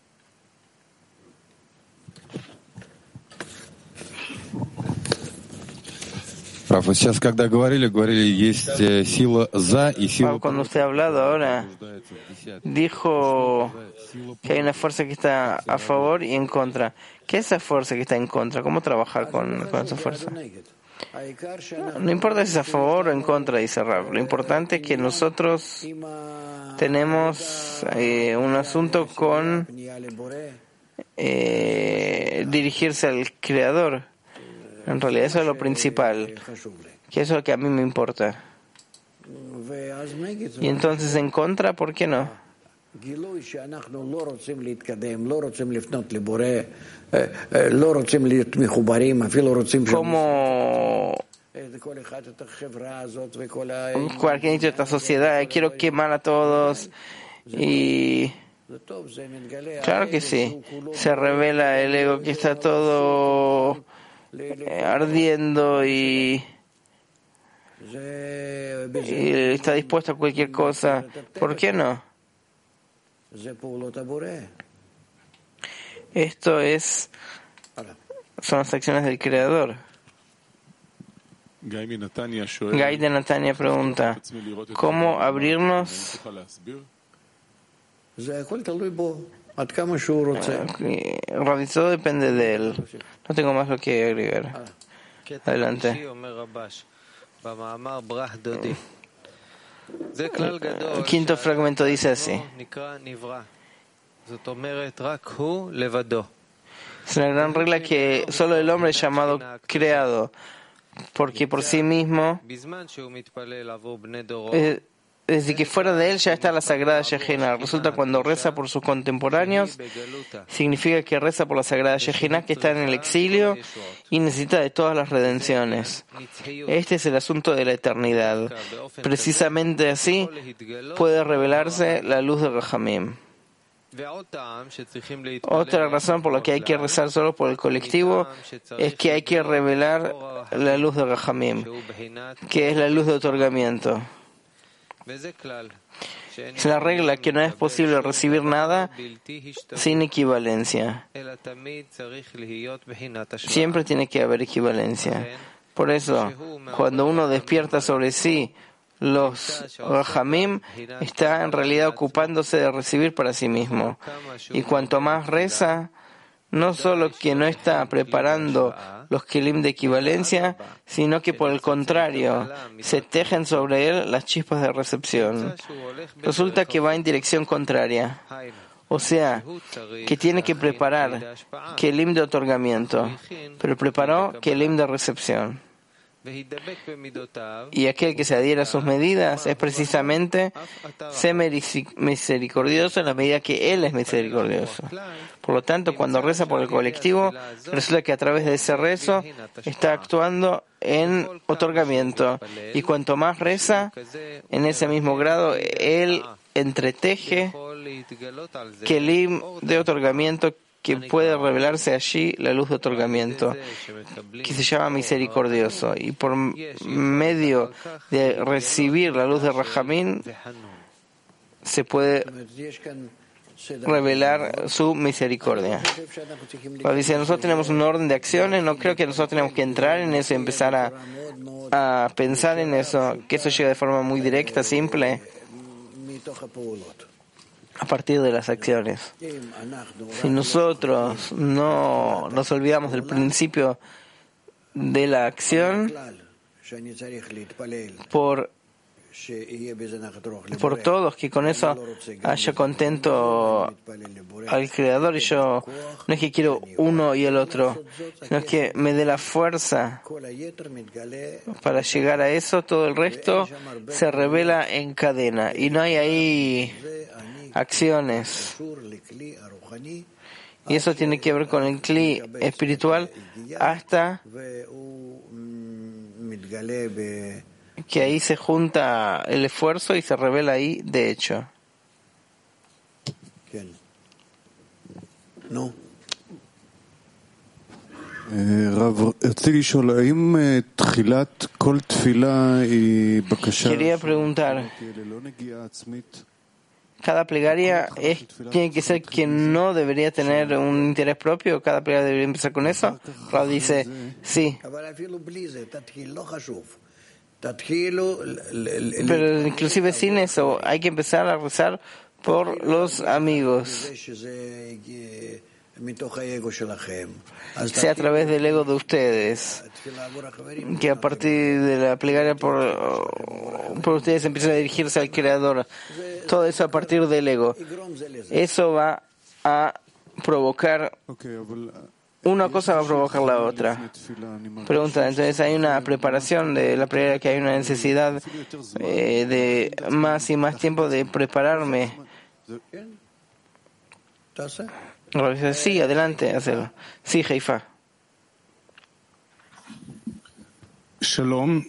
Speaker 3: Сейчас, когда говорили, есть сила за и сила против.
Speaker 1: Cuando usted ha hablado ahora, dijo que hay una fuerza que está a favor y en contra. ¿Qué es esa fuerza que está en contra? ¿Cómo trabajar con esa fuerza? No importa si es a favor o en contra, dice Rav. Lo importante es que nosotros tenemos un asunto con dirigirse al Creador. En realidad eso es lo principal, que eso es lo que a mí me importa. Y entonces en contra, ¿por qué no? Como cualquier dicho de esta sociedad, quiero quemar a todos y claro que sí, se revela el ego que está todo ardiendo y está dispuesto a cualquier cosa. ¿Por qué no? Esto son las acciones del Creador. Gai de Natania pregunta, ¿cómo abrirnos? Todo depende de él. No tengo más lo que agregar. Adelante. El quinto fragmento dice así. Es una gran regla que solo el hombre es llamado creado, porque por sí mismo, desde que fuera de él ya está la sagrada Shejina. Resulta cuando reza por sus contemporáneos, significa que reza por la sagrada Shejina que está en el exilio y necesita de todas las redenciones. Este es el asunto de la eternidad. Precisamente así puede revelarse la luz de Rahamim. Otra razón por la que hay que rezar solo por el colectivo es que hay que revelar la luz de Rahamim, que es la luz de otorgamiento. Es la regla que no es posible recibir nada sin equivalencia. Siempre tiene que haber equivalencia. Por eso, cuando uno despierta sobre sí los Rahamim, está en realidad ocupándose de recibir para sí mismo. Y cuanto más reza, no solo que no está preparando los kelim de equivalencia, sino que por el contrario, se tejen sobre él las chispas de recepción. Resulta que va en dirección contraria. O sea, que tiene que preparar kelim de otorgamiento, pero preparó kelim de recepción. Y aquel que se adhiera a sus medidas es precisamente ser misericordioso en la medida que él es misericordioso. Por lo tanto, cuando reza por el colectivo, resulta que a través de ese rezo está actuando en otorgamiento. Y cuanto más reza, en ese mismo grado, él entreteje kelim de otorgamiento que puede revelarse allí la luz de otorgamiento, que se llama misericordioso, y por medio de recibir la luz de Rahamim se puede revelar su misericordia. Cuando dice, nosotros tenemos un orden de acciones, no creo que nosotros tenemos que entrar en eso y empezar a pensar en eso, que eso llega de forma muy directa, simple, a partir de las acciones. Si nosotros no nos olvidamos del principio de la acción, por todos, que con eso haya contento al Creador, y yo no es que quiero uno y el otro, sino que me dé la fuerza para llegar a eso. Todo el resto se revela en cadena y no hay ahí acciones, y eso tiene que ver con el cli espiritual hasta que ahí se junta el esfuerzo y se revela ahí de hecho.
Speaker 4: No.
Speaker 1: Quería preguntar, ¿cada plegaria tiene que ser que no debería tener un interés propio? ¿Cada plegaria debería empezar con eso? Rav dice, sí. Pero inclusive sin eso, hay que empezar a rezar por los amigos, sea a través del ego de ustedes, que a partir de la plegaria por ustedes empiezan a dirigirse al Creador. Todo eso a partir del ego. Eso va a provocar, una cosa va a provocar la otra. Pregunta, entonces hay una preparación de la plegaria, que hay una necesidad de más y más tiempo de prepararme. Sí, adelante, hacerlo. Sí, Haifa.
Speaker 5: Shalom.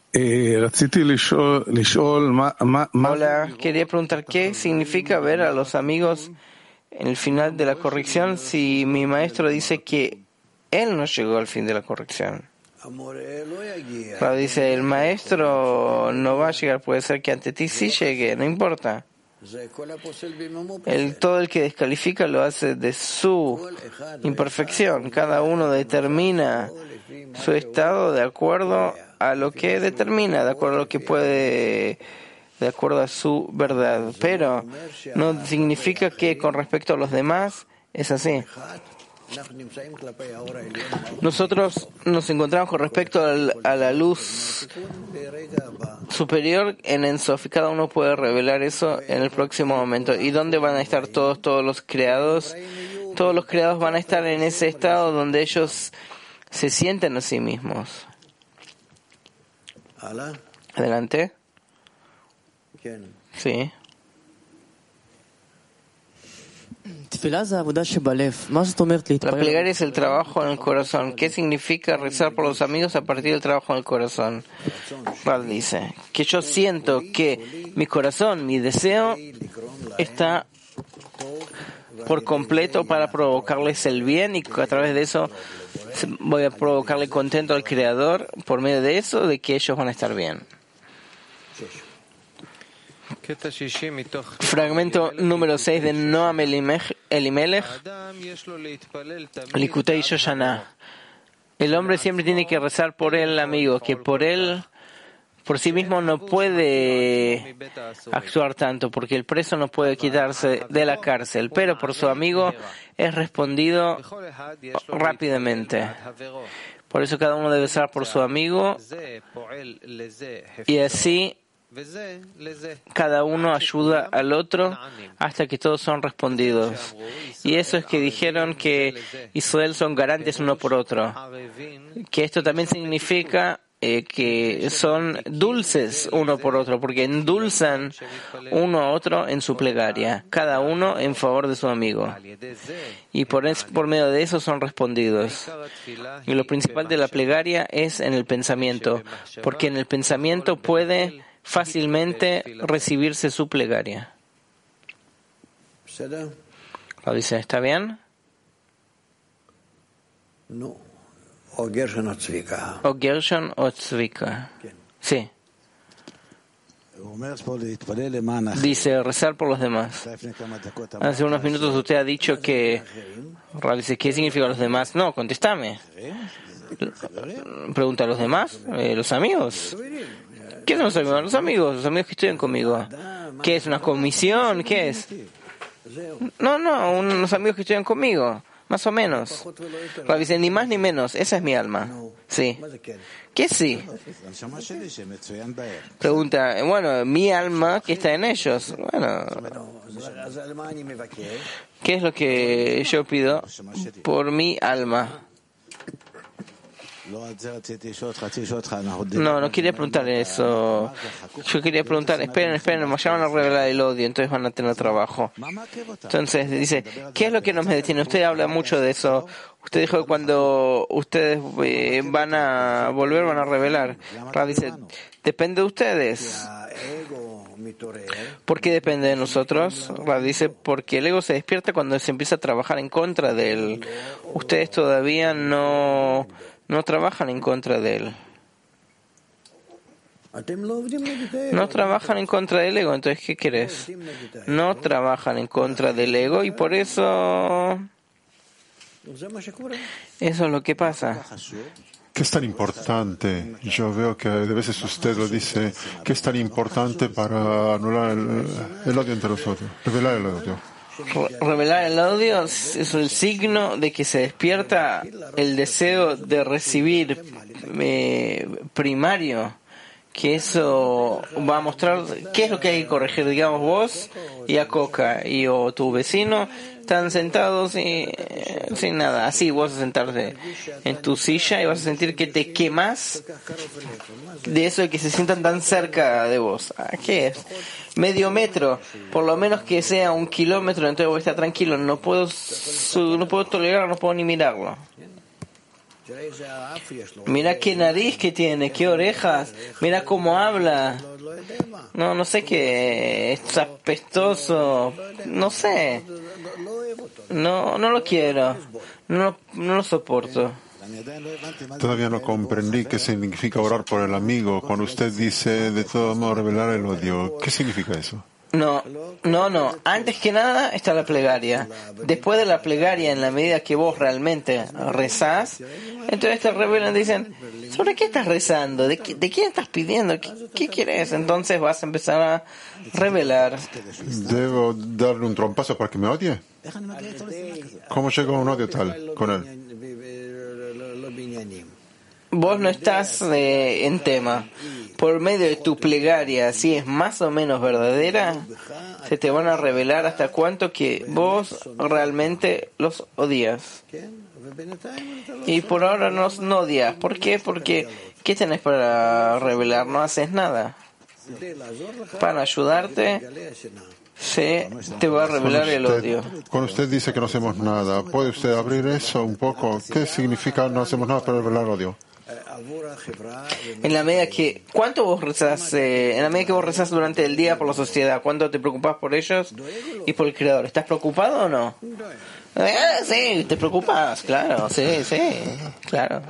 Speaker 1: Hola, quería preguntar qué significa ver a los amigos en el final de la corrección si mi maestro dice que él no llegó al fin de la corrección. Claro, dice, el maestro no va a llegar, puede ser que ante ti sí llegue, no importa. Todo el que descalifica lo hace de su imperfección. Cada uno determina su estado de acuerdo a lo que determina, de acuerdo a lo que puede, de acuerdo a su verdad. Pero no significa que con respecto a los demás es así. Nosotros nos encontramos con respecto a la luz superior en Ensof, y cada uno puede revelar eso en el próximo momento. ¿Y dónde van a estar todos los creados? Todos los creados van a estar en ese estado donde ellos se sienten a sí mismos. Adelante. Sí. La plegaria es el trabajo en el corazón. ¿Qué significa rezar por los amigos a partir del trabajo en el corazón? Rav dice que yo siento que mi corazón, mi deseo, está por completo para provocarles el bien, y a través de eso voy a provocarle contento al Creador por medio de eso, de que ellos van a estar bien. Fragmento número 6 de Noam Elimelech, Likutei Shoshana. El hombre siempre tiene que rezar por el amigo, que por sí mismo no puede actuar tanto, porque el preso no puede quitarse de la cárcel, pero por su amigo es respondido rápidamente. Por eso cada uno debe rezar por su amigo, y así cada uno ayuda al otro hasta que todos son respondidos. Y eso es que dijeron que Israel son garantes uno por otro, que esto también significa que son dulces uno por otro, porque endulzan uno a otro en su plegaria, cada uno en favor de su amigo, y por medio de eso son respondidos. Y lo principal de la plegaria es en el pensamiento, porque en el pensamiento puede fácilmente recibirse su plegaria. ¿Lo dice? ¿Está bien?
Speaker 4: No. O Gershon o Tzvika.
Speaker 1: O Gershon o Tzvika. Sí. Dice rezar por los demás. Hace unos minutos usted ha dicho que Rab dice, ¿qué significa los demás? No, contéstame. Pregunta a los demás, los amigos. ¿Qué son los amigos? Los amigos que estudian conmigo. ¿Qué es? ¿Una comisión? ¿Qué es? No, unos amigos que estudian conmigo, más o menos. Rab dice, ni más ni menos, esa es mi alma. Sí. ¿Qué sí? Pregunta, bueno, mi alma que está en ellos. Bueno, ¿qué es lo que yo pido por mi alma? No quería preguntar eso. Yo quería preguntar, esperen, ya van a revelar el odio, entonces van a tener trabajo. Entonces dice, ¿qué es lo que nos detiene? Usted habla mucho de eso. Usted dijo que cuando ustedes van a volver, van a revelar. Rab dice, depende de ustedes. ¿Por qué depende de nosotros? Rab dice, porque el ego se despierta cuando se empieza a trabajar en contra de él. Ustedes todavía no trabajan en contra de él. No trabajan en contra del ego, entonces ¿qué querés? No trabajan en contra del ego y por eso es lo que pasa.
Speaker 6: ¿Qué es tan importante? Yo veo que de veces usted lo dice, ¿qué es tan importante para anular el odio entre nosotros? Revelar el odio.
Speaker 1: Revelar el odio es el signo de que se despierta el deseo de recibir primario, que eso va a mostrar qué es lo que hay que corregir. Digamos, vos y a Coca o tu vecino están sentados sin nada, así vos vas a sentarte en tu silla y vas a sentir que te quemás de eso de que se sientan tan cerca de vos. ¿Qué es? Medio metro, por lo menos que sea 1 kilómetro, entonces voy a estar tranquilo, no puedo tolerar, no puedo ni mirarlo. Mira qué nariz que tiene, qué orejas, mira cómo habla. No sé qué, es apestoso, no sé. No lo quiero, no lo soporto.
Speaker 6: Todavía no comprendí qué significa orar por el amigo. Cuando usted dice de todo modo revelar el odio, ¿qué significa eso?
Speaker 1: No. Antes que nada está la plegaria. Después de la plegaria, en la medida que vos realmente rezás, entonces te revelan, dicen, ¿sobre qué estás rezando? ¿De quién estás pidiendo? ¿Qué quieres? Entonces vas a empezar a revelar.
Speaker 6: ¿Debo darle un trompazo para que me odie? ¿Cómo llegó a un odio tal con él?
Speaker 1: Vos no estás en tema. Por medio de tu plegaria, si es más o menos verdadera, se te van a revelar hasta cuánto que vos realmente los odias. Y por ahora no odias. ¿Por qué? Porque ¿qué tenés para revelar? No haces nada. Para ayudarte, te va a revelar el odio.
Speaker 6: Cuando usted dice que no hacemos nada, ¿puede usted abrir eso un poco? ¿Qué significa no hacemos nada para revelar odio?
Speaker 1: En la medida que ¿cuánto vos rezás? En la medida que vos rezás durante el día por la sociedad, ¿cuánto te preocupás por ellos y por el Creador? ¿Estás preocupado o no? Sí, te preocupas, claro, sí, claro.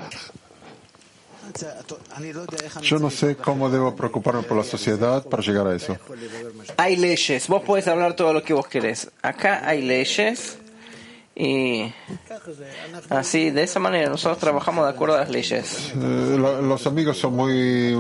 Speaker 6: Yo no sé cómo debo preocuparme por la sociedad para llegar a eso.
Speaker 1: Hay leyes, vos podés hablar todo lo que vos querés. Acá hay leyes y así, de esa manera nosotros trabajamos de acuerdo a las leyes.
Speaker 6: Los amigos son muy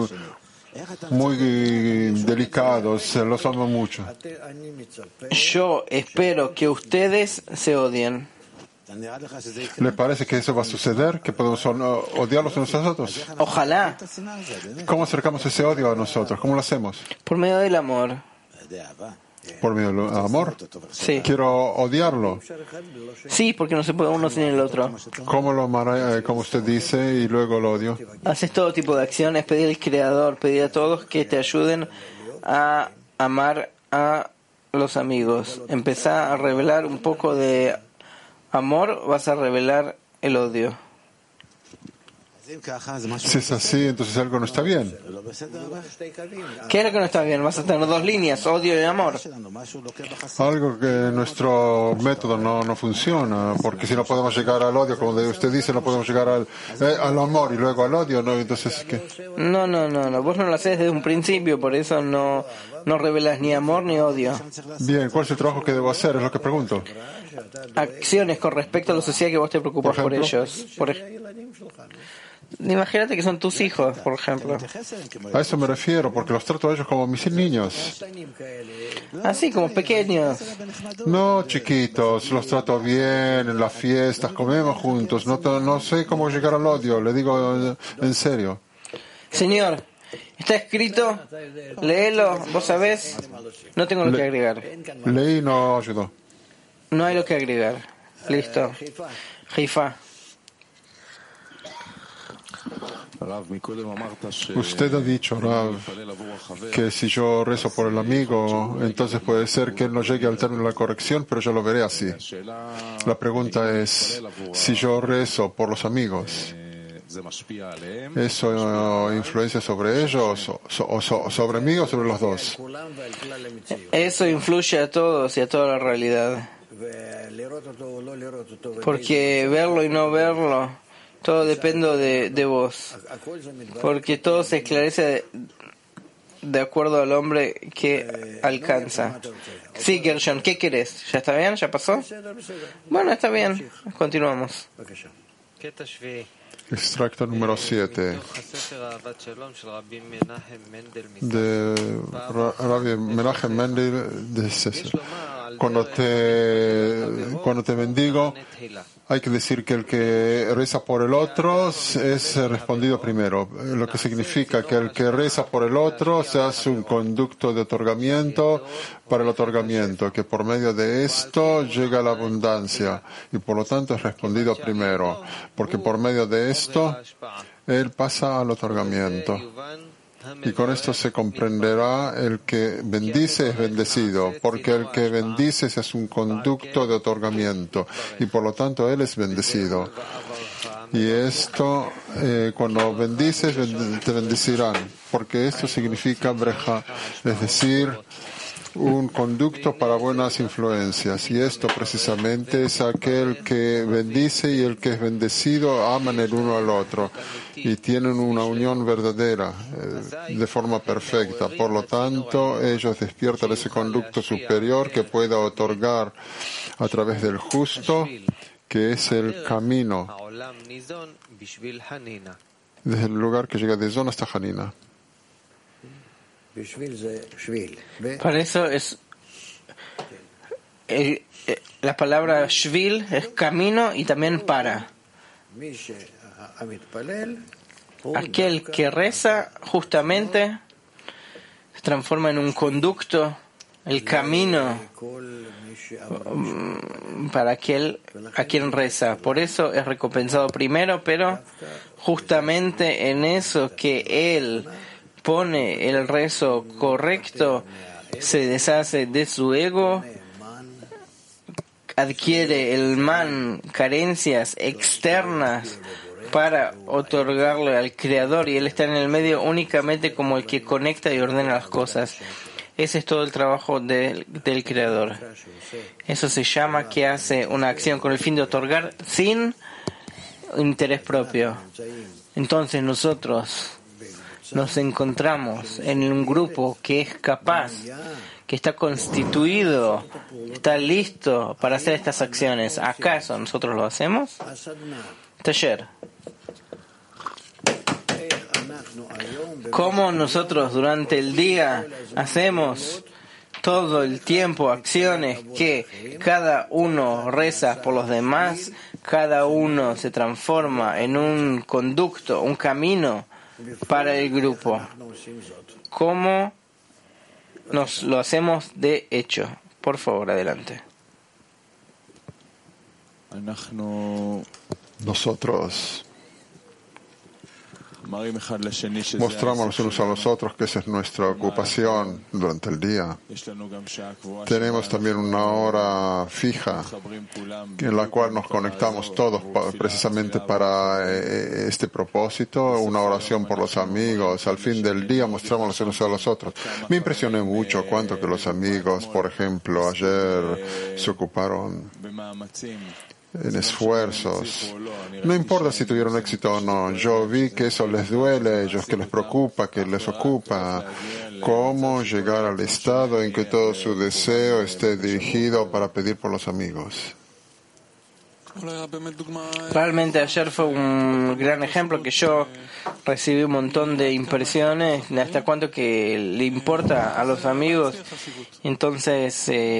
Speaker 6: delicados, los amo mucho.
Speaker 1: Yo espero que ustedes se odien.
Speaker 6: ¿Le parece que eso va a suceder? ¿Que podemos odiarlos a nosotros?
Speaker 1: Ojalá.
Speaker 6: ¿Cómo acercamos ese odio a nosotros? ¿Cómo lo hacemos?
Speaker 1: Por medio del amor.
Speaker 6: ¿Por medio del amor?
Speaker 1: Sí.
Speaker 6: Quiero odiarlo.
Speaker 1: Sí, porque no se puede uno sin el otro.
Speaker 6: ¿Cómo lo amaré, como usted dice, y luego lo odio?
Speaker 1: Haces todo tipo de acciones, pedir al Creador, pedir a todos que te ayuden a amar a los amigos. Empezá a revelar un poco de amor, vas a revelar el odio.
Speaker 6: Si es así, entonces algo no está bien.
Speaker 1: ¿Qué es lo que no está bien? Vas a tener dos líneas, odio y amor.
Speaker 6: Algo que nuestro método no funciona, porque si no podemos llegar al odio, como usted dice, no podemos llegar al amor y luego al odio, ¿no? Entonces, ¿qué?
Speaker 1: No. Vos no lo haces desde un principio, por eso no revelas ni amor ni odio.
Speaker 6: Bien, ¿cuál es el trabajo que debo hacer? Es lo que pregunto.
Speaker 1: Acciones con respecto a la sociedad que vos te preocupas por ellos. Imagínate que son tus hijos, por ejemplo.
Speaker 6: A eso me refiero, porque los trato a ellos como mis niños.
Speaker 1: Así, como pequeños.
Speaker 6: No chiquitos, los trato bien en las fiestas, comemos juntos. No sé cómo llegar al odio, le digo en serio.
Speaker 1: Señor, está escrito, léelo, vos sabés, no tengo lo que agregar.
Speaker 6: Leí, no ayudó.
Speaker 1: No hay lo que agregar. Listo. Haifa.
Speaker 6: Usted ha dicho, Rav, que si yo rezo por el amigo, entonces puede ser que él no llegue al término de la corrección, pero yo lo veré así. La pregunta es, si yo rezo por los amigos, ¿eso influencia sobre ellos, o sobre mí o sobre los dos?
Speaker 1: Eso influye a todos y a toda la realidad. Porque verlo y no verlo, todo depende de vos. Porque todo se esclarece de acuerdo al hombre que alcanza. Sí, Gershon, ¿qué querés? ¿Ya está bien? ¿Ya pasó? Bueno, está bien. Continuamos.
Speaker 6: Extracto número 7 de Rabbi Menachem Mendel de César. Cuando te bendigo, hay que decir que el que reza por el otro es respondido primero, lo que significa que el que reza por el otro se hace un conducto de otorgamiento para el otorgamiento, que por medio de esto llega la abundancia y por lo tanto es respondido primero, porque por medio de esto él pasa al otorgamiento. Y con esto se comprenderá el que bendice es bendecido, porque el que bendice se hace un conducto de otorgamiento y por lo tanto él es bendecido. Y esto, cuando bendices, te bendecirán, porque esto significa breja, es decir, un conducto para buenas influencias. Y esto precisamente es aquel que bendice y el que es bendecido aman el uno al otro y tienen una unión verdadera de forma perfecta. Por lo tanto, ellos despiertan ese conducto superior que pueda otorgar a través del justo, que es el camino desde el lugar que llega de Zon hasta Hanina.
Speaker 1: Para eso es la palabra shvil es camino y también para. Aquel que reza justamente se transforma en un conducto, el camino para aquel a quien reza. Por eso es recompensado primero, pero justamente en eso que él pone el rezo correcto, se deshace de su ego, adquiere el man, carencias externas para otorgarle al Creador, y él está en el medio únicamente como el que conecta y ordena las cosas. Ese es todo el trabajo del Creador. Eso se llama que hace una acción con el fin de otorgar sin interés propio. Entonces nosotros nos encontramos en un grupo que es capaz, que está constituido, está listo para hacer estas acciones. ¿Acaso nosotros lo hacemos? Taller. ¿Cómo nosotros durante el día hacemos todo el tiempo acciones que cada uno reza por los demás, cada uno se transforma en un conducto, un camino para el grupo? ¿Cómo nos lo hacemos de hecho? Por favor, adelante.
Speaker 6: Nosotros mostramos los unos a los otros que esa es nuestra ocupación durante el día. Tenemos también una hora fija en la cual nos conectamos todos precisamente para este propósito, una oración por los amigos. Al fin del día mostramos los unos a los otros. Me impresioné mucho cuánto que los amigos, por ejemplo, ayer se ocuparon en esfuerzos. No importa si tuvieron éxito o no. Yo vi que eso les duele a ellos, que les preocupa, que les ocupa. Cómo llegar al estado en que todo su deseo esté dirigido para pedir por los amigos.
Speaker 1: Realmente ayer fue un gran ejemplo que yo recibí un montón de impresiones de hasta cuánto que le importa a los amigos. Entonces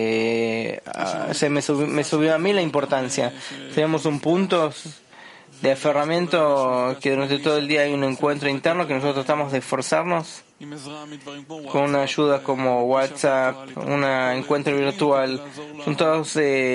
Speaker 1: me subió a mí la importancia. Tenemos un punto de aferramiento que durante todo el día hay un encuentro interno que nosotros tratamos de esforzarnos con una ayuda como WhatsApp, un encuentro virtual. Son todos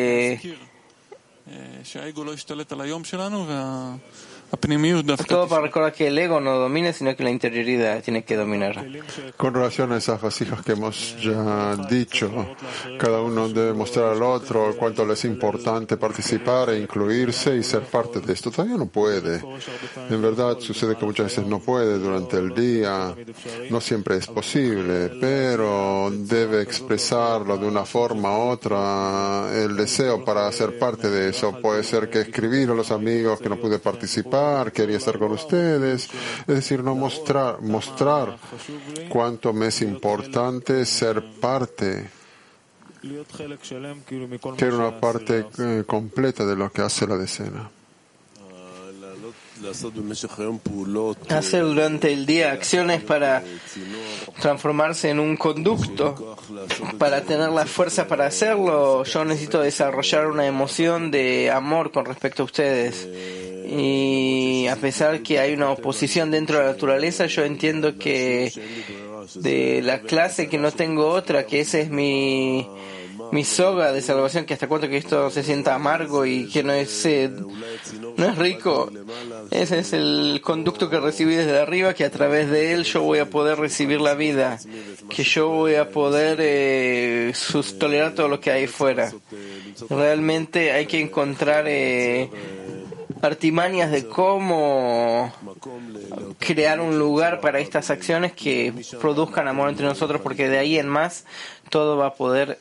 Speaker 1: todo para recordar que el ego no domina, sino que la interioridad tiene que dominar.
Speaker 6: Con relación a esas vasijas que hemos ya dicho, cada uno debe mostrar al otro cuánto le es importante participar e incluirse y ser parte de esto. Todavía no puede. En verdad sucede que muchas veces no puede durante el día, no siempre es posible, pero debe expresarlo de una forma u otra, el deseo para ser parte de eso. Puede ser que escribir a los amigos que no pude participar, quería estar con ustedes, es decir, no mostrar cuánto me es importante ser parte, que era una parte completa de lo que hace la decena.
Speaker 1: Hacer durante el día acciones para transformarse en un conducto, para tener la fuerza para hacerlo. Yo necesito desarrollar una emoción de amor con respecto a ustedes. Y a pesar que hay una oposición dentro de la naturaleza, yo entiendo que de la clase que no tengo otra, que esa es mi soga de salvación, que hasta cuánto que esto se sienta amargo y que no es rico. Ese es el conducto que recibí desde arriba, que a través de él yo voy a poder recibir la vida, que yo voy a poder tolerar todo lo que hay fuera. Realmente hay que encontrar artimañas de cómo crear un lugar para estas acciones que produzcan amor entre nosotros, porque de ahí en más todo va a poder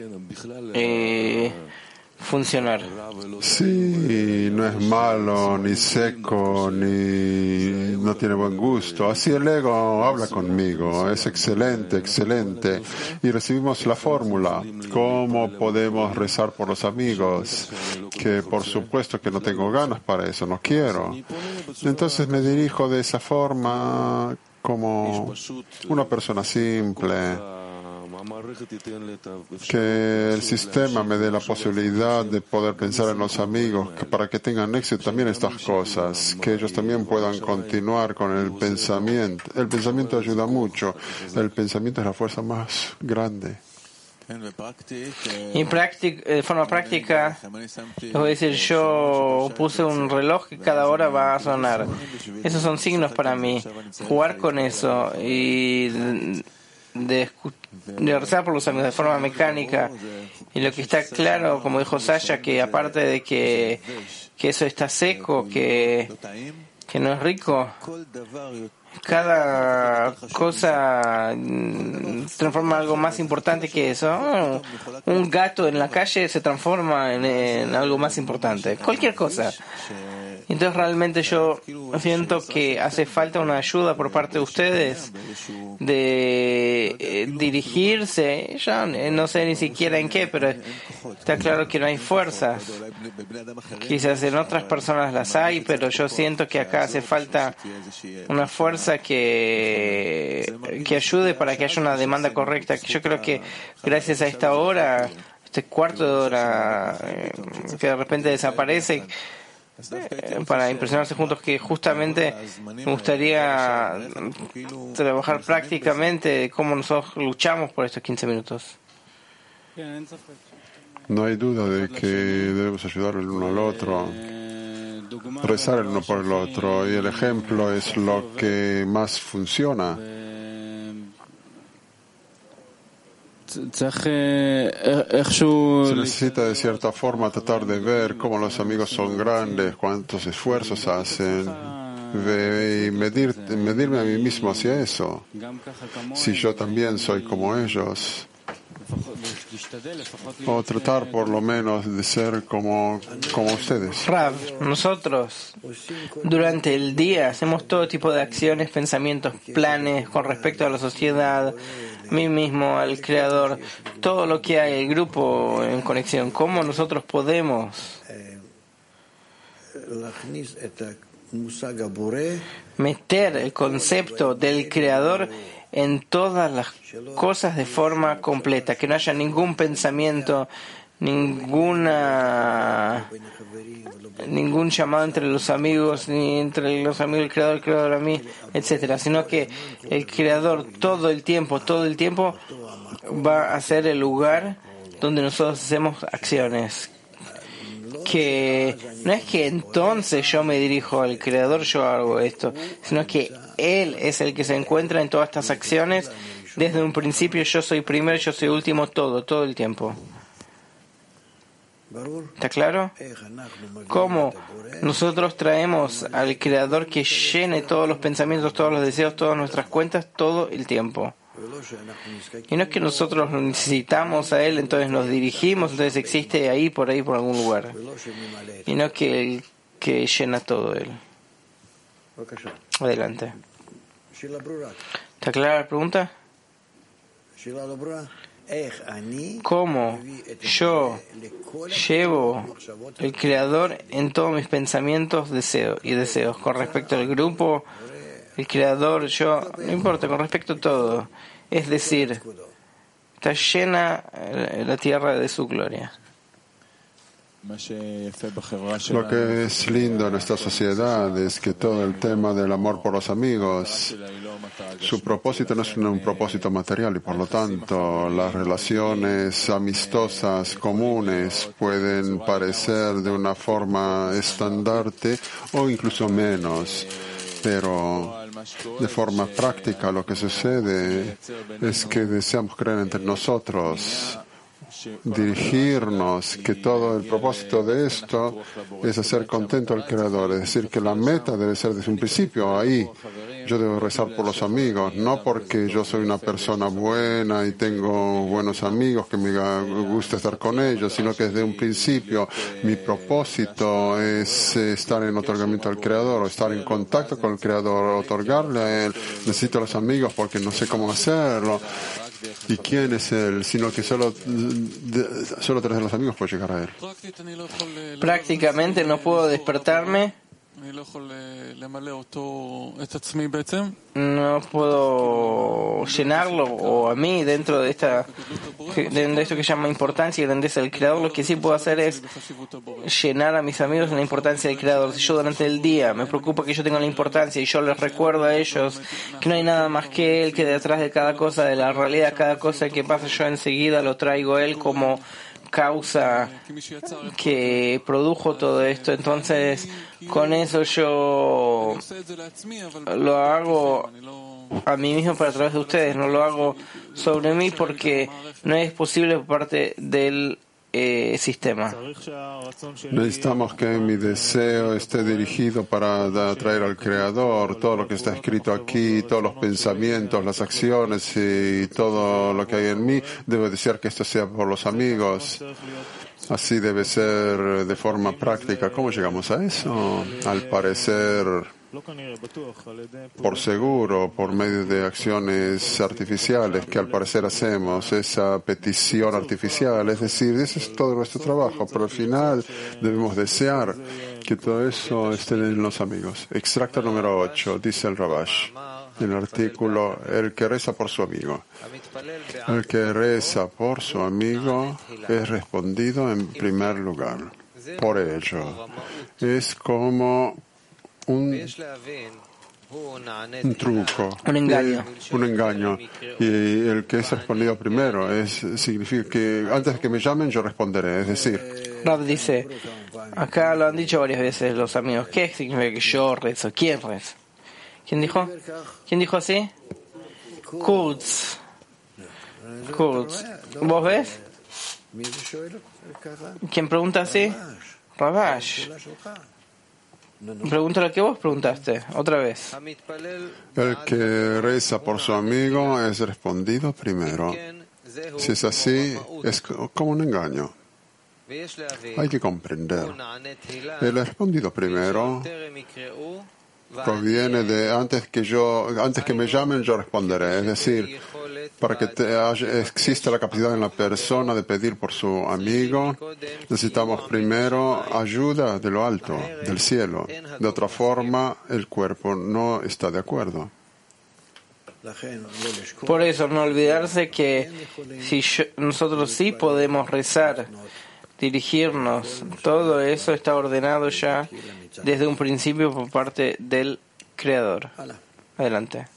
Speaker 1: funcionar.
Speaker 6: Sí, no es malo, ni seco, ni no tiene buen gusto. Así el ego habla conmigo, es excelente, excelente. Y recibimos la fórmula, cómo podemos rezar por los amigos, que por supuesto que no tengo ganas para eso, no quiero. Entonces me dirijo de esa forma como una persona simple. Que el sistema me dé la posibilidad de poder pensar en los amigos, que para que tengan éxito también estas cosas, que ellos también puedan continuar con el pensamiento. El pensamiento ayuda mucho, el pensamiento es la fuerza más grande.
Speaker 1: De forma práctica, les voy a decir, yo puse un reloj que cada hora va a sonar. Esos son signos para mí. Jugar con eso y de rezar por los amigos de forma mecánica. Y lo que está claro, como dijo Sasha, que aparte de que eso está seco, que no es rico, cada cosa transforma en algo más importante que eso. Un gato en la calle se transforma en algo más importante. Cualquier cosa. Entonces realmente yo siento que hace falta una ayuda por parte de ustedes de dirigirse. Yo no sé ni siquiera en qué, pero está claro que no hay fuerzas. Quizás en otras personas las hay, pero yo siento que acá hace falta una fuerza que ayude para que haya una demanda correcta. Yo creo que gracias a esta hora, este cuarto de hora que de repente desaparece, para impresionarse juntos, que justamente me gustaría trabajar prácticamente cómo nosotros luchamos por estos 15 minutos.
Speaker 6: No hay duda de que debemos ayudar el uno al otro. rezar el uno por el otro, y el ejemplo es lo que más funciona.
Speaker 5: Se
Speaker 6: necesita de cierta forma tratar de ver cómo los amigos son grandes, cuántos esfuerzos hacen, y medirme a mí mismo hacia eso. Si yo también soy como ellos, o tratar por lo menos de ser como ustedes.
Speaker 1: Rav, nosotros durante el día hacemos todo tipo de acciones, pensamientos, planes con respecto a la sociedad, a mí mismo, al Creador, todo lo que hay, el grupo en conexión. ¿Cómo nosotros podemos meter el concepto del Creador en todas las cosas de forma completa, que no haya ningún pensamiento, ningún llamado entre los amigos, ni entre los amigos del Creador, el Creador a mí, etcétera, sino que el Creador todo el tiempo va a ser el lugar donde nosotros hacemos acciones. Que no es que entonces yo me dirijo al Creador, yo hago esto, sino que Él es el que se encuentra en todas estas acciones. Desde un principio yo soy primero, yo soy último, todo el tiempo. ¿Está claro? ¿Cómo nosotros traemos al Creador que llene todos los pensamientos, todos los deseos, todas nuestras cuentas, todo el tiempo? Y no es que nosotros lo necesitamos a Él, entonces nos dirigimos, entonces existe ahí por algún lugar. Y no que llena todo Él. Adelante. ¿Está clara la pregunta? ¿Cómo yo llevo el Creador en todos mis pensamientos y deseos? Con respecto al grupo, el Creador, yo, no importa, con respecto a todo. Es decir, está llena la tierra de su gloria.
Speaker 6: Lo que es lindo en esta sociedad es que todo el tema del amor por los amigos, su propósito no es un propósito material, y por lo tanto las relaciones amistosas comunes pueden parecer de una forma estandarte o incluso menos, pero de forma práctica lo que sucede es que deseamos creer entre nosotros, dirigirnos, que todo el propósito de esto es hacer contento al Creador, es decir, que la meta debe ser desde un principio ahí. Yo debo rezar por los amigos, no porque yo soy una persona buena y tengo buenos amigos que me gusta estar con ellos, sino que desde un principio mi propósito es estar en otorgamiento al Creador, o estar en contacto con el Creador, otorgarle a Él. Necesito a los amigos porque no sé cómo hacerlo. ¿Y quién es Él? Sino que solo a través de los amigos puedo llegar a Él.
Speaker 1: Prácticamente no puedo despertarme, no puedo llenarlo, o a mí, dentro de esto que se llama importancia y grandeza del Creador. Lo que sí puedo hacer es llenar a mis amigos en la importancia del Creador. Si yo durante el día me preocupa que yo tenga la importancia y yo les recuerdo a ellos que no hay nada más que Él, que detrás de cada cosa, de la realidad, cada cosa que pasa, yo enseguida lo traigo a Él como causa que produjo todo esto. Entonces, con eso yo lo hago a mí mismo, para a través de ustedes. No lo hago sobre mí porque no es posible por parte del sistema.
Speaker 6: Necesitamos que mi deseo esté dirigido para atraer al Creador. Todo lo que está escrito aquí, todos los pensamientos, las acciones y todo lo que hay en mí, debo desear que esto sea por los amigos. Así debe ser de forma práctica. ¿Cómo llegamos a eso? Al parecer, por seguro, por medio de acciones artificiales que al parecer hacemos, esa petición artificial, es decir, ese es todo nuestro trabajo, pero al final debemos desear que todo eso esté en los amigos. Extracto número 8, dice el Rabash, en el artículo, el que reza por su amigo. El que reza por su amigo es respondido en primer lugar. Por ello, es como un truco,
Speaker 1: un engaño.
Speaker 6: un engaño. Y el que es respondido primero significa que antes que me llamen yo responderé. Es decir,
Speaker 1: Rav dice, acá lo han dicho varias veces los amigos, ¿qué significa que yo rezo? ¿Quién reza? ¿Quién dijo? ¿Quién dijo así? Kurz. ¿Vos ves? ¿Quién pregunta así? Ravash. Pregunta lo que vos preguntaste, otra vez.
Speaker 6: el que reza por su amigo es respondido primero. Si es así, es como un engaño. Hay que comprender. El respondido primero proviene de antes que me llamen yo responderé. Es decir, para que exista la capacidad en la persona de pedir por su amigo, necesitamos primero ayuda de lo alto, del cielo. De otra forma, el cuerpo no está de acuerdo.
Speaker 1: Por eso, no olvidarse que si nosotros sí podemos rezar, dirigirnos, todo eso está ordenado ya desde un principio por parte del Creador. Adelante.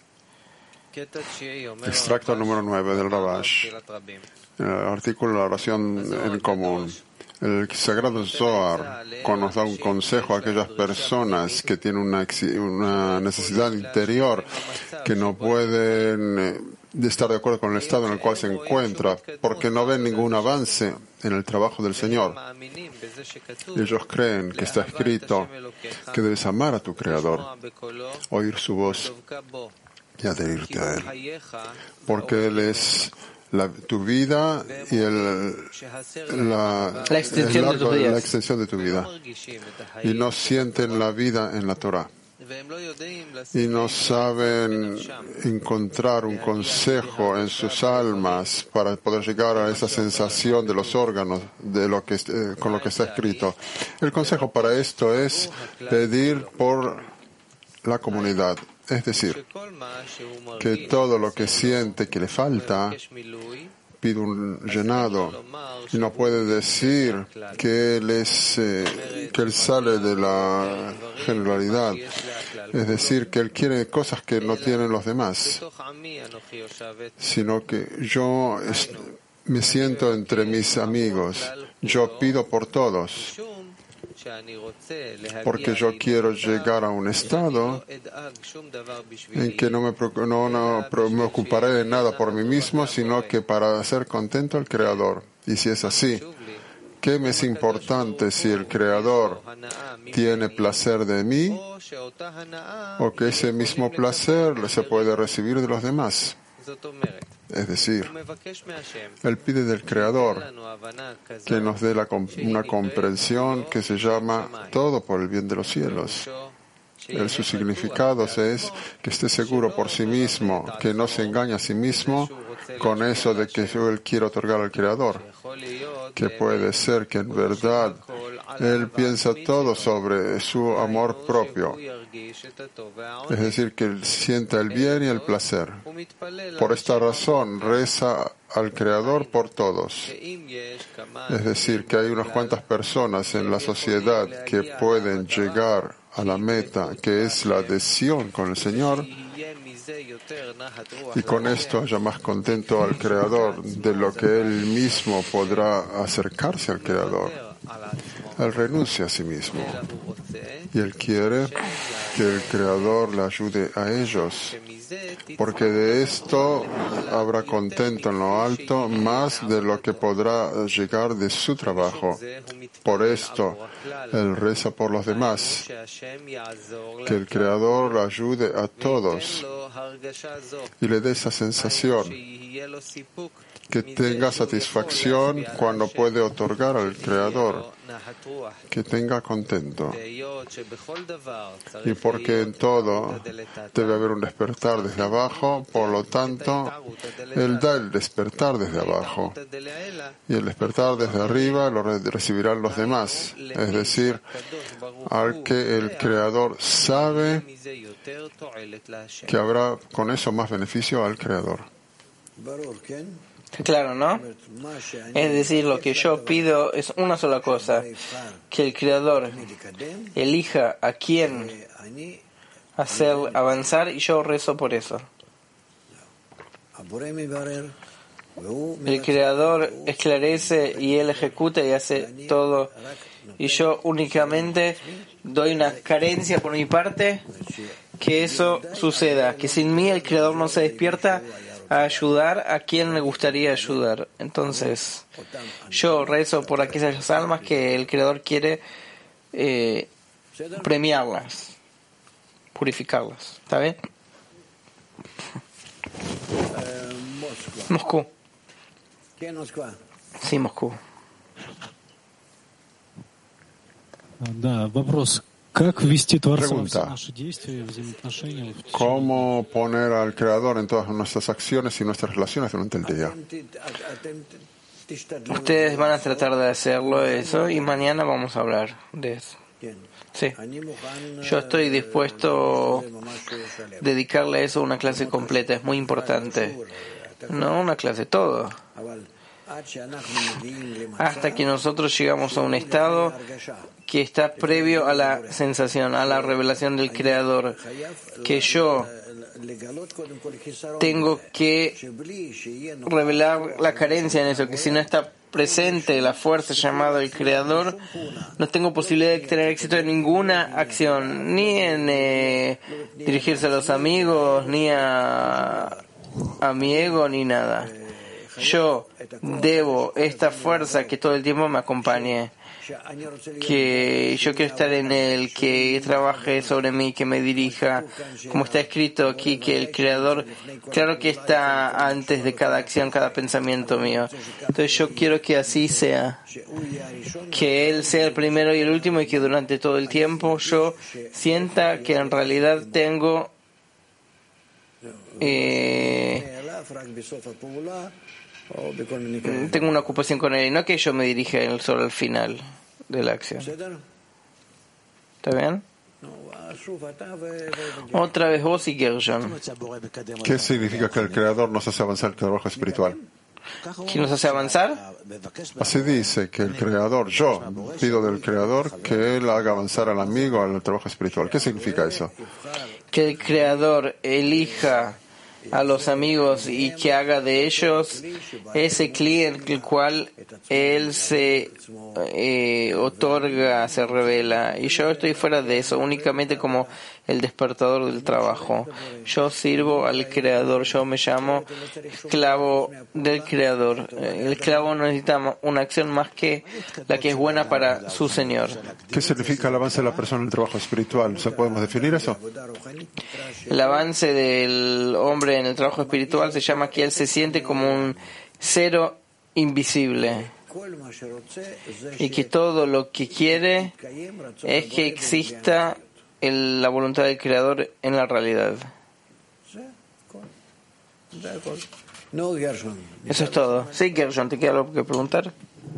Speaker 6: Extracto número 9 del Ravash. El artículo de la oración en común. El Sagrado Zohar nos da un consejo a aquellas personas que tienen una necesidad interior, que no pueden estar de acuerdo con el estado en el cual se encuentra, porque no ven ningún avance en el trabajo del Señor. Ellos creen que está escrito que debes amar a tu Creador, oír su voz y adherirte a Él, porque Él es tu vida y la extensión de tu vida. Y no sienten la vida en la Torah. Y no saben encontrar un consejo en sus almas para poder llegar a esa sensación de los órganos con lo que está escrito. El consejo para esto es pedir por la comunidad. Es decir, que todo lo que siente que le falta, pide un llenado, y no puede decir que él sale de la generalidad. Es decir, que él quiere cosas que no tienen los demás, sino que yo me siento entre mis amigos, yo pido por todos, porque yo quiero llegar a un estado en que no me ocuparé de nada por mí mismo, sino que para hacer contento al Creador. Y si es así, ¿qué me es importante si el Creador tiene placer de mí o que ese mismo placer se puede recibir de los demás? Es decir, Él pide del Creador que nos dé una comprensión que se llama todo por el bien de los cielos. Su significado es que esté seguro por sí mismo, que no se engañe a sí mismo con eso de que Él quiere otorgar al Creador. Que puede ser que en verdad Él piensa todo sobre su amor propio. Es decir, que Él sienta el bien y el placer. Por esta razón reza al Creador por todos. Es decir, que hay unas cuantas personas en la sociedad que pueden llegar a la meta, que es la adhesión con el Señor, y con esto haya más contento al Creador de lo que Él mismo podrá acercarse al Creador. Él renuncia a sí mismo y Él quiere que el Creador le ayude a ellos, porque de esto habrá contento en lo alto más de lo que podrá llegar de su trabajo. Por esto Él reza por los demás, que el Creador le ayude a todos y le dé esa sensación, que tenga satisfacción cuando puede otorgar al Creador, que tenga contento. Y porque en todo debe haber un despertar desde abajo, por lo tanto, Él da el despertar desde abajo. Y el despertar desde arriba lo recibirán los demás. Es decir, al que el Creador sabe que habrá con eso más beneficio al Creador.
Speaker 1: Claro, ¿no? Es decir, lo que yo pido es una sola cosa, que el Creador elija a quién hacer avanzar y yo rezo por eso. El Creador esclarece y Él ejecuta y hace todo. Y yo únicamente doy una carencia por mi parte que eso suceda. Que sin mí el Creador no se despierta a ayudar a quien le gustaría ayudar. Entonces, yo rezo por aquellas almas que el Creador quiere premiarlas, purificarlas. ¿Está bien? Moscú. Sí, Moscú.
Speaker 5: Да, вопрос. Как ввести Творца во все
Speaker 6: Pregunta.
Speaker 5: наши действия, взаимоотношения?
Speaker 6: ¿Cómo poner al Creador en todas nuestras acciones y nuestras relaciones durante el día?
Speaker 1: Ustedes van a tratar de hacerlo eso y mañana vamos a hablar de eso. Sí. Yo estoy dispuesto a dedicarle a eso una clase completa. Es muy importante. No una clase, todo. Hasta que nosotros llegamos a un estado que está previo a la sensación, a la revelación del Creador, que yo tengo que revelar la carencia en eso, que si no está presente la fuerza llamada el Creador, no tengo posibilidad de tener éxito en ninguna acción, ni en dirigirse a los amigos, ni a mi ego, ni nada. Yo debo esta fuerza que todo el tiempo me acompañe, que yo quiero estar en él, que trabaje sobre mí, que me dirija, como está escrito aquí, que el Creador, claro que está antes de cada acción, cada pensamiento mío. Entonces yo quiero que así sea, que él sea el primero y el último y que durante todo el tiempo yo sienta que en realidad tengo una ocupación con él y no que yo me dirija a él solo al final de la acción. ¿Está bien? Otra vez vos y Gershon.
Speaker 6: ¿Qué significa que el Creador nos hace avanzar el trabajo espiritual?
Speaker 1: ¿Quién nos hace avanzar?
Speaker 6: Así dice que el Creador, yo pido del Creador que Él haga avanzar al amigo al trabajo espiritual. ¿Qué significa eso?
Speaker 1: Que el Creador elija a los amigos y que haga de ellos ese cliente el cual él se otorga, se revela, y yo estoy fuera de eso, únicamente como el despertador del trabajo. Yo sirvo al Creador, yo me llamo esclavo del Creador. El esclavo no necesita una acción más que la que es buena para su Señor.
Speaker 6: ¿Qué significa el avance de la persona en el trabajo espiritual? ¿Se podemos definir eso?
Speaker 1: El avance del hombre en el trabajo espiritual se llama que él se siente como un cero invisible y que todo lo que quiere es que exista la voluntad del Creador en la realidad. Eso es todo. Sí, Gershon, ¿te queda algo que preguntar?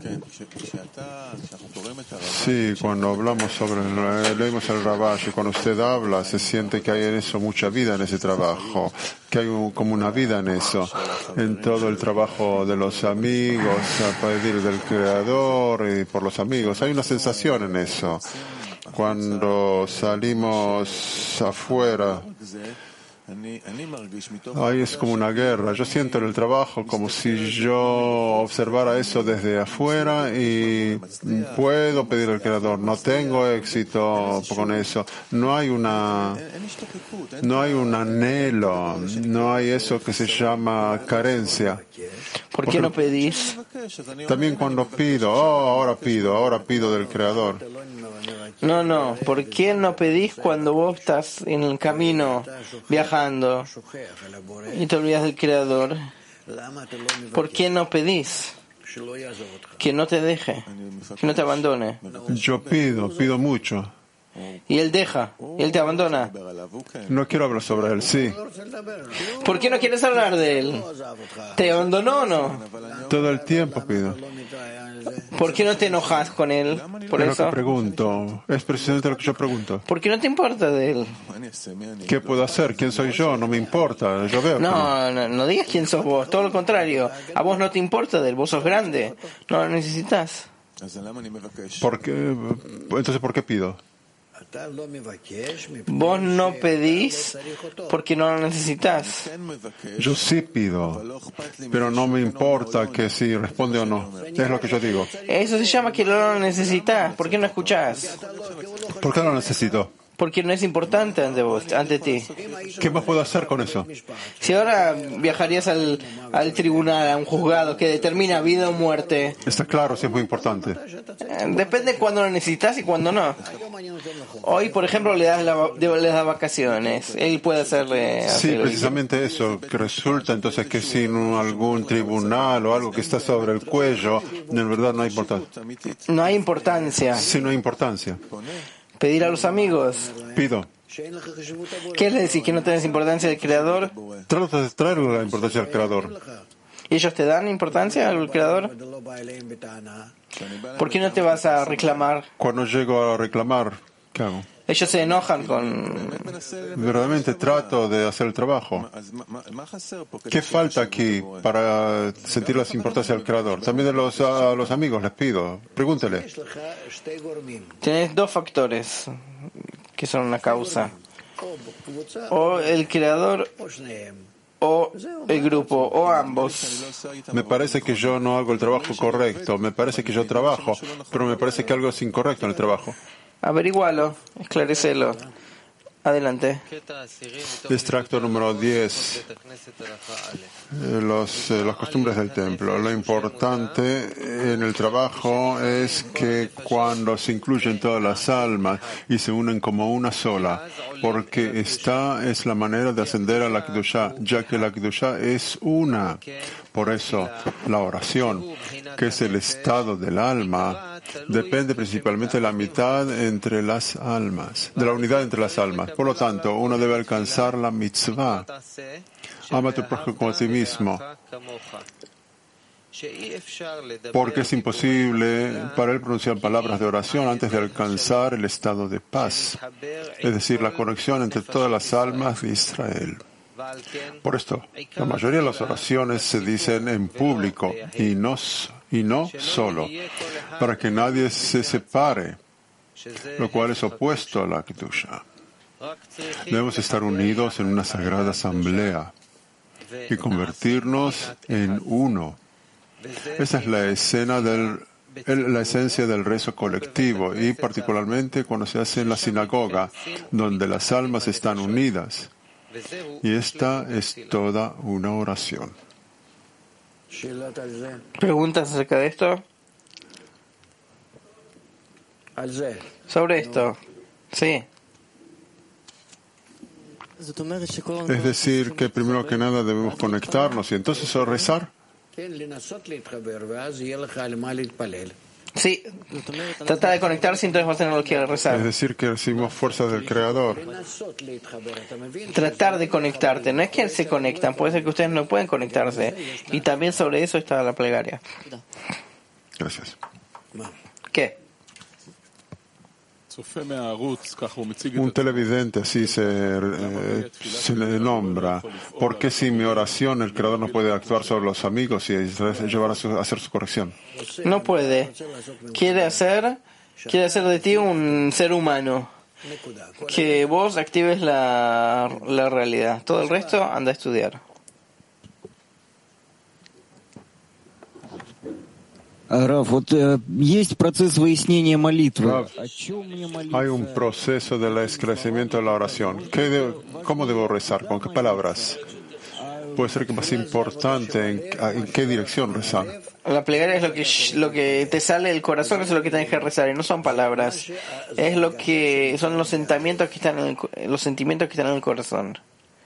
Speaker 6: Sí, cuando hablamos leemos el Rabash y cuando usted habla se siente que hay en eso mucha vida en ese trabajo, que hay como una vida en eso, en todo el trabajo de los amigos, a pedir del Creador y por los amigos. Hay una sensación en eso. Cuando salimos afuera, ahí es como una guerra. Yo siento en el trabajo como si yo observara eso desde afuera y puedo pedir al Creador. No tengo éxito con eso. No hay un anhelo. No hay eso que se llama carencia.
Speaker 1: ¿Por qué no pedís?
Speaker 6: También cuando pido, ahora pido del Creador.
Speaker 1: No, ¿por qué no pedís cuando vos estás en el camino viajando y te olvidas del Creador? ¿Por qué no pedís que no te deje, que no te abandone?
Speaker 6: Yo pido mucho.
Speaker 1: Y él deja, él te abandona.
Speaker 6: No quiero hablar sobre él, sí.
Speaker 1: ¿Por qué no quieres hablar de él? ¿Te abandonó o no?
Speaker 6: Todo el tiempo pido.
Speaker 1: ¿Por qué no te enojas con él? Por
Speaker 6: Es lo
Speaker 1: eso.
Speaker 6: que pregunto. Es precisamente lo que yo pregunto.
Speaker 1: ¿Por qué no te importa de él?
Speaker 6: ¿Qué puedo hacer? ¿Quién soy yo? No me importa. Yo veo.
Speaker 1: No digas quién sos vos. Todo lo contrario. A vos no te importa de él. Vos sos grande. No lo necesitas.
Speaker 6: ¿Por qué? Entonces, ¿por qué pido?
Speaker 1: Vos no pedís porque no lo necesitas.
Speaker 6: Yo sí pido, pero no me importa que si responde o no. Es lo que yo digo.
Speaker 1: Eso se llama que no lo necesitas. ¿Por qué no escuchás?
Speaker 6: ¿Por qué lo necesito?
Speaker 1: Porque no es importante ante vos, ante ti.
Speaker 6: ¿Qué más puedo hacer con eso?
Speaker 1: Si ahora viajarías al tribunal, a un juzgado que determina vida o muerte,
Speaker 6: Está claro, sí es muy importante.
Speaker 1: depende cuándo lo necesitas y cuándo no. Hoy, por ejemplo, le das vacaciones. Él puede hacerle...
Speaker 6: Sí,
Speaker 1: hacer-
Speaker 6: precisamente eso, que resulta entonces que sin algún tribunal o algo que está sobre el cuello, en verdad no hay importancia.
Speaker 1: No hay importancia.
Speaker 6: Sí, no hay importancia.
Speaker 1: Pedir a los amigos.
Speaker 6: Pido.
Speaker 1: ¿Qué le decís? ¿Que no tenés importancia del Creador?
Speaker 6: Trato de traerle la importancia al Creador.
Speaker 1: ¿Y ellos te dan importancia al Creador? ¿Por qué no te vas a reclamar?
Speaker 6: Cuando llego a reclamar, ¿qué hago?
Speaker 1: Ellos se enojan con...
Speaker 6: Verdaderamente trato de hacer el trabajo. ¿Qué falta aquí para sentir la importancia del Creador? También a los amigos les pido. Pregúntele.
Speaker 1: Tenés dos factores que son una causa. O el Creador o el grupo, o ambos.
Speaker 6: Me parece que yo no hago el trabajo correcto. Me parece que yo trabajo, pero me parece que algo es incorrecto en el trabajo.
Speaker 1: Averigualo, esclarecelo. Adelante.
Speaker 6: Extracto número 10. Las costumbres del templo. Lo importante en el trabajo es que cuando se incluyen todas las almas y se unen como una sola, porque esta es la manera de ascender a la Kedushá, ya que la Kedushá es una. Por eso, la oración, que es el estado del alma, depende principalmente de la mitad entre las almas, de la unidad entre las almas. Por lo tanto, uno debe alcanzar la mitzvah. Ama a tu prójimo como a ti mismo. Porque es imposible para él pronunciar palabras de oración antes de alcanzar el estado de paz, es decir, la conexión entre todas las almas de Israel. Por esto, la mayoría de las oraciones se dicen en público y no solo, para que nadie se separe, lo cual es opuesto a la Kedusha. Debemos estar unidos en una sagrada asamblea y convertirnos en uno. Esa es la esencia del rezo colectivo y particularmente cuando se hace en la sinagoga, donde las almas están unidas. Y esta es toda una oración.
Speaker 1: ¿Preguntas acerca de esto? Sobre esto. Sí.
Speaker 6: Es decir, que primero que nada debemos conectarnos y entonces rezar.
Speaker 1: Sí. Trata de conectarse y entonces vas a tener lo que
Speaker 6: Es
Speaker 1: rezar.
Speaker 6: decir, que recibimos fuerza del Creador.
Speaker 1: Tratar de conectarte. No es que se conectan, puede ser que ustedes no pueden conectarse. Y también sobre eso está la plegaria.
Speaker 6: Gracias.
Speaker 1: ¿Qué?
Speaker 6: Un televidente así se le nombra. ¿Por qué si mi oración el Creador no puede actuar sobre los amigos y llevar a hacer su corrección?
Speaker 1: No puede. Quiere hacer de ti un ser humano. Que vos actives la realidad. Todo el resto anda a estudiar.
Speaker 2: Раф, вот есть процесс выяснения молитвы.
Speaker 6: Rav,
Speaker 2: О чем мне молиться?
Speaker 6: hay un proceso del esclarecimiento de la oración. ¿Cómo debo rezar? ¿Con qué palabras? Puede ser que más importante en qué dirección rezar.
Speaker 1: La plegaria es lo que te sale del corazón, eso es lo que tienes que rezar, y no son palabras. Es lo que son los sentimientos que están en el corazón.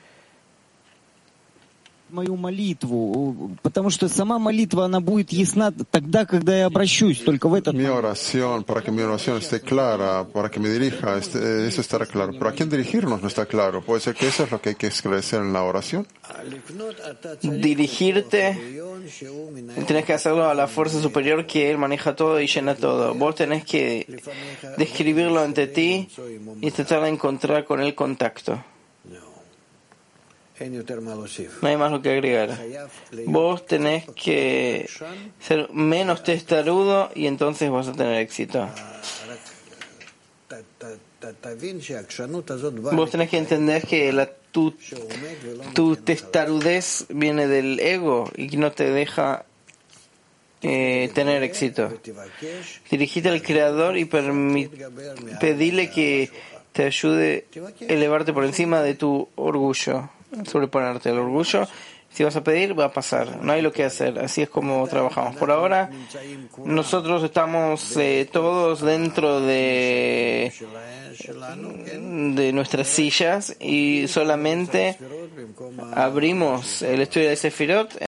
Speaker 2: Мою молитву, потому что сама молитва, она будет ясна тогда, когда я обращусь, только в этот
Speaker 6: Mi
Speaker 2: момент.
Speaker 6: oración, para que mi oración esté clara, para que me dirija, eso estará claro. Pero a quién dirigirnos no está claro. Puede ser que eso es lo que hay que esclarecer en la oración.
Speaker 1: Dirigirte, tenés que hacerlo a la fuerza superior que Él maneja todo y llena todo. Vos tenés que describirlo ante ti y tratar de encontrar con Él contacto. No hay más lo que agregar. Vos tenés que ser menos testarudo y entonces vas a tener éxito. Vos tenés que entender que tu testarudez viene del ego y que no te deja tener éxito. Dirigite al Creador y pedile que te ayude a elevarte por encima de tu orgullo, sobreponerte el orgullo. Si vas a pedir, va a pasar. No hay lo que hacer. Así es como trabajamos. Por ahora, nosotros estamos todos dentro de nuestras sillas y solamente abrimos el estudio de Sefirot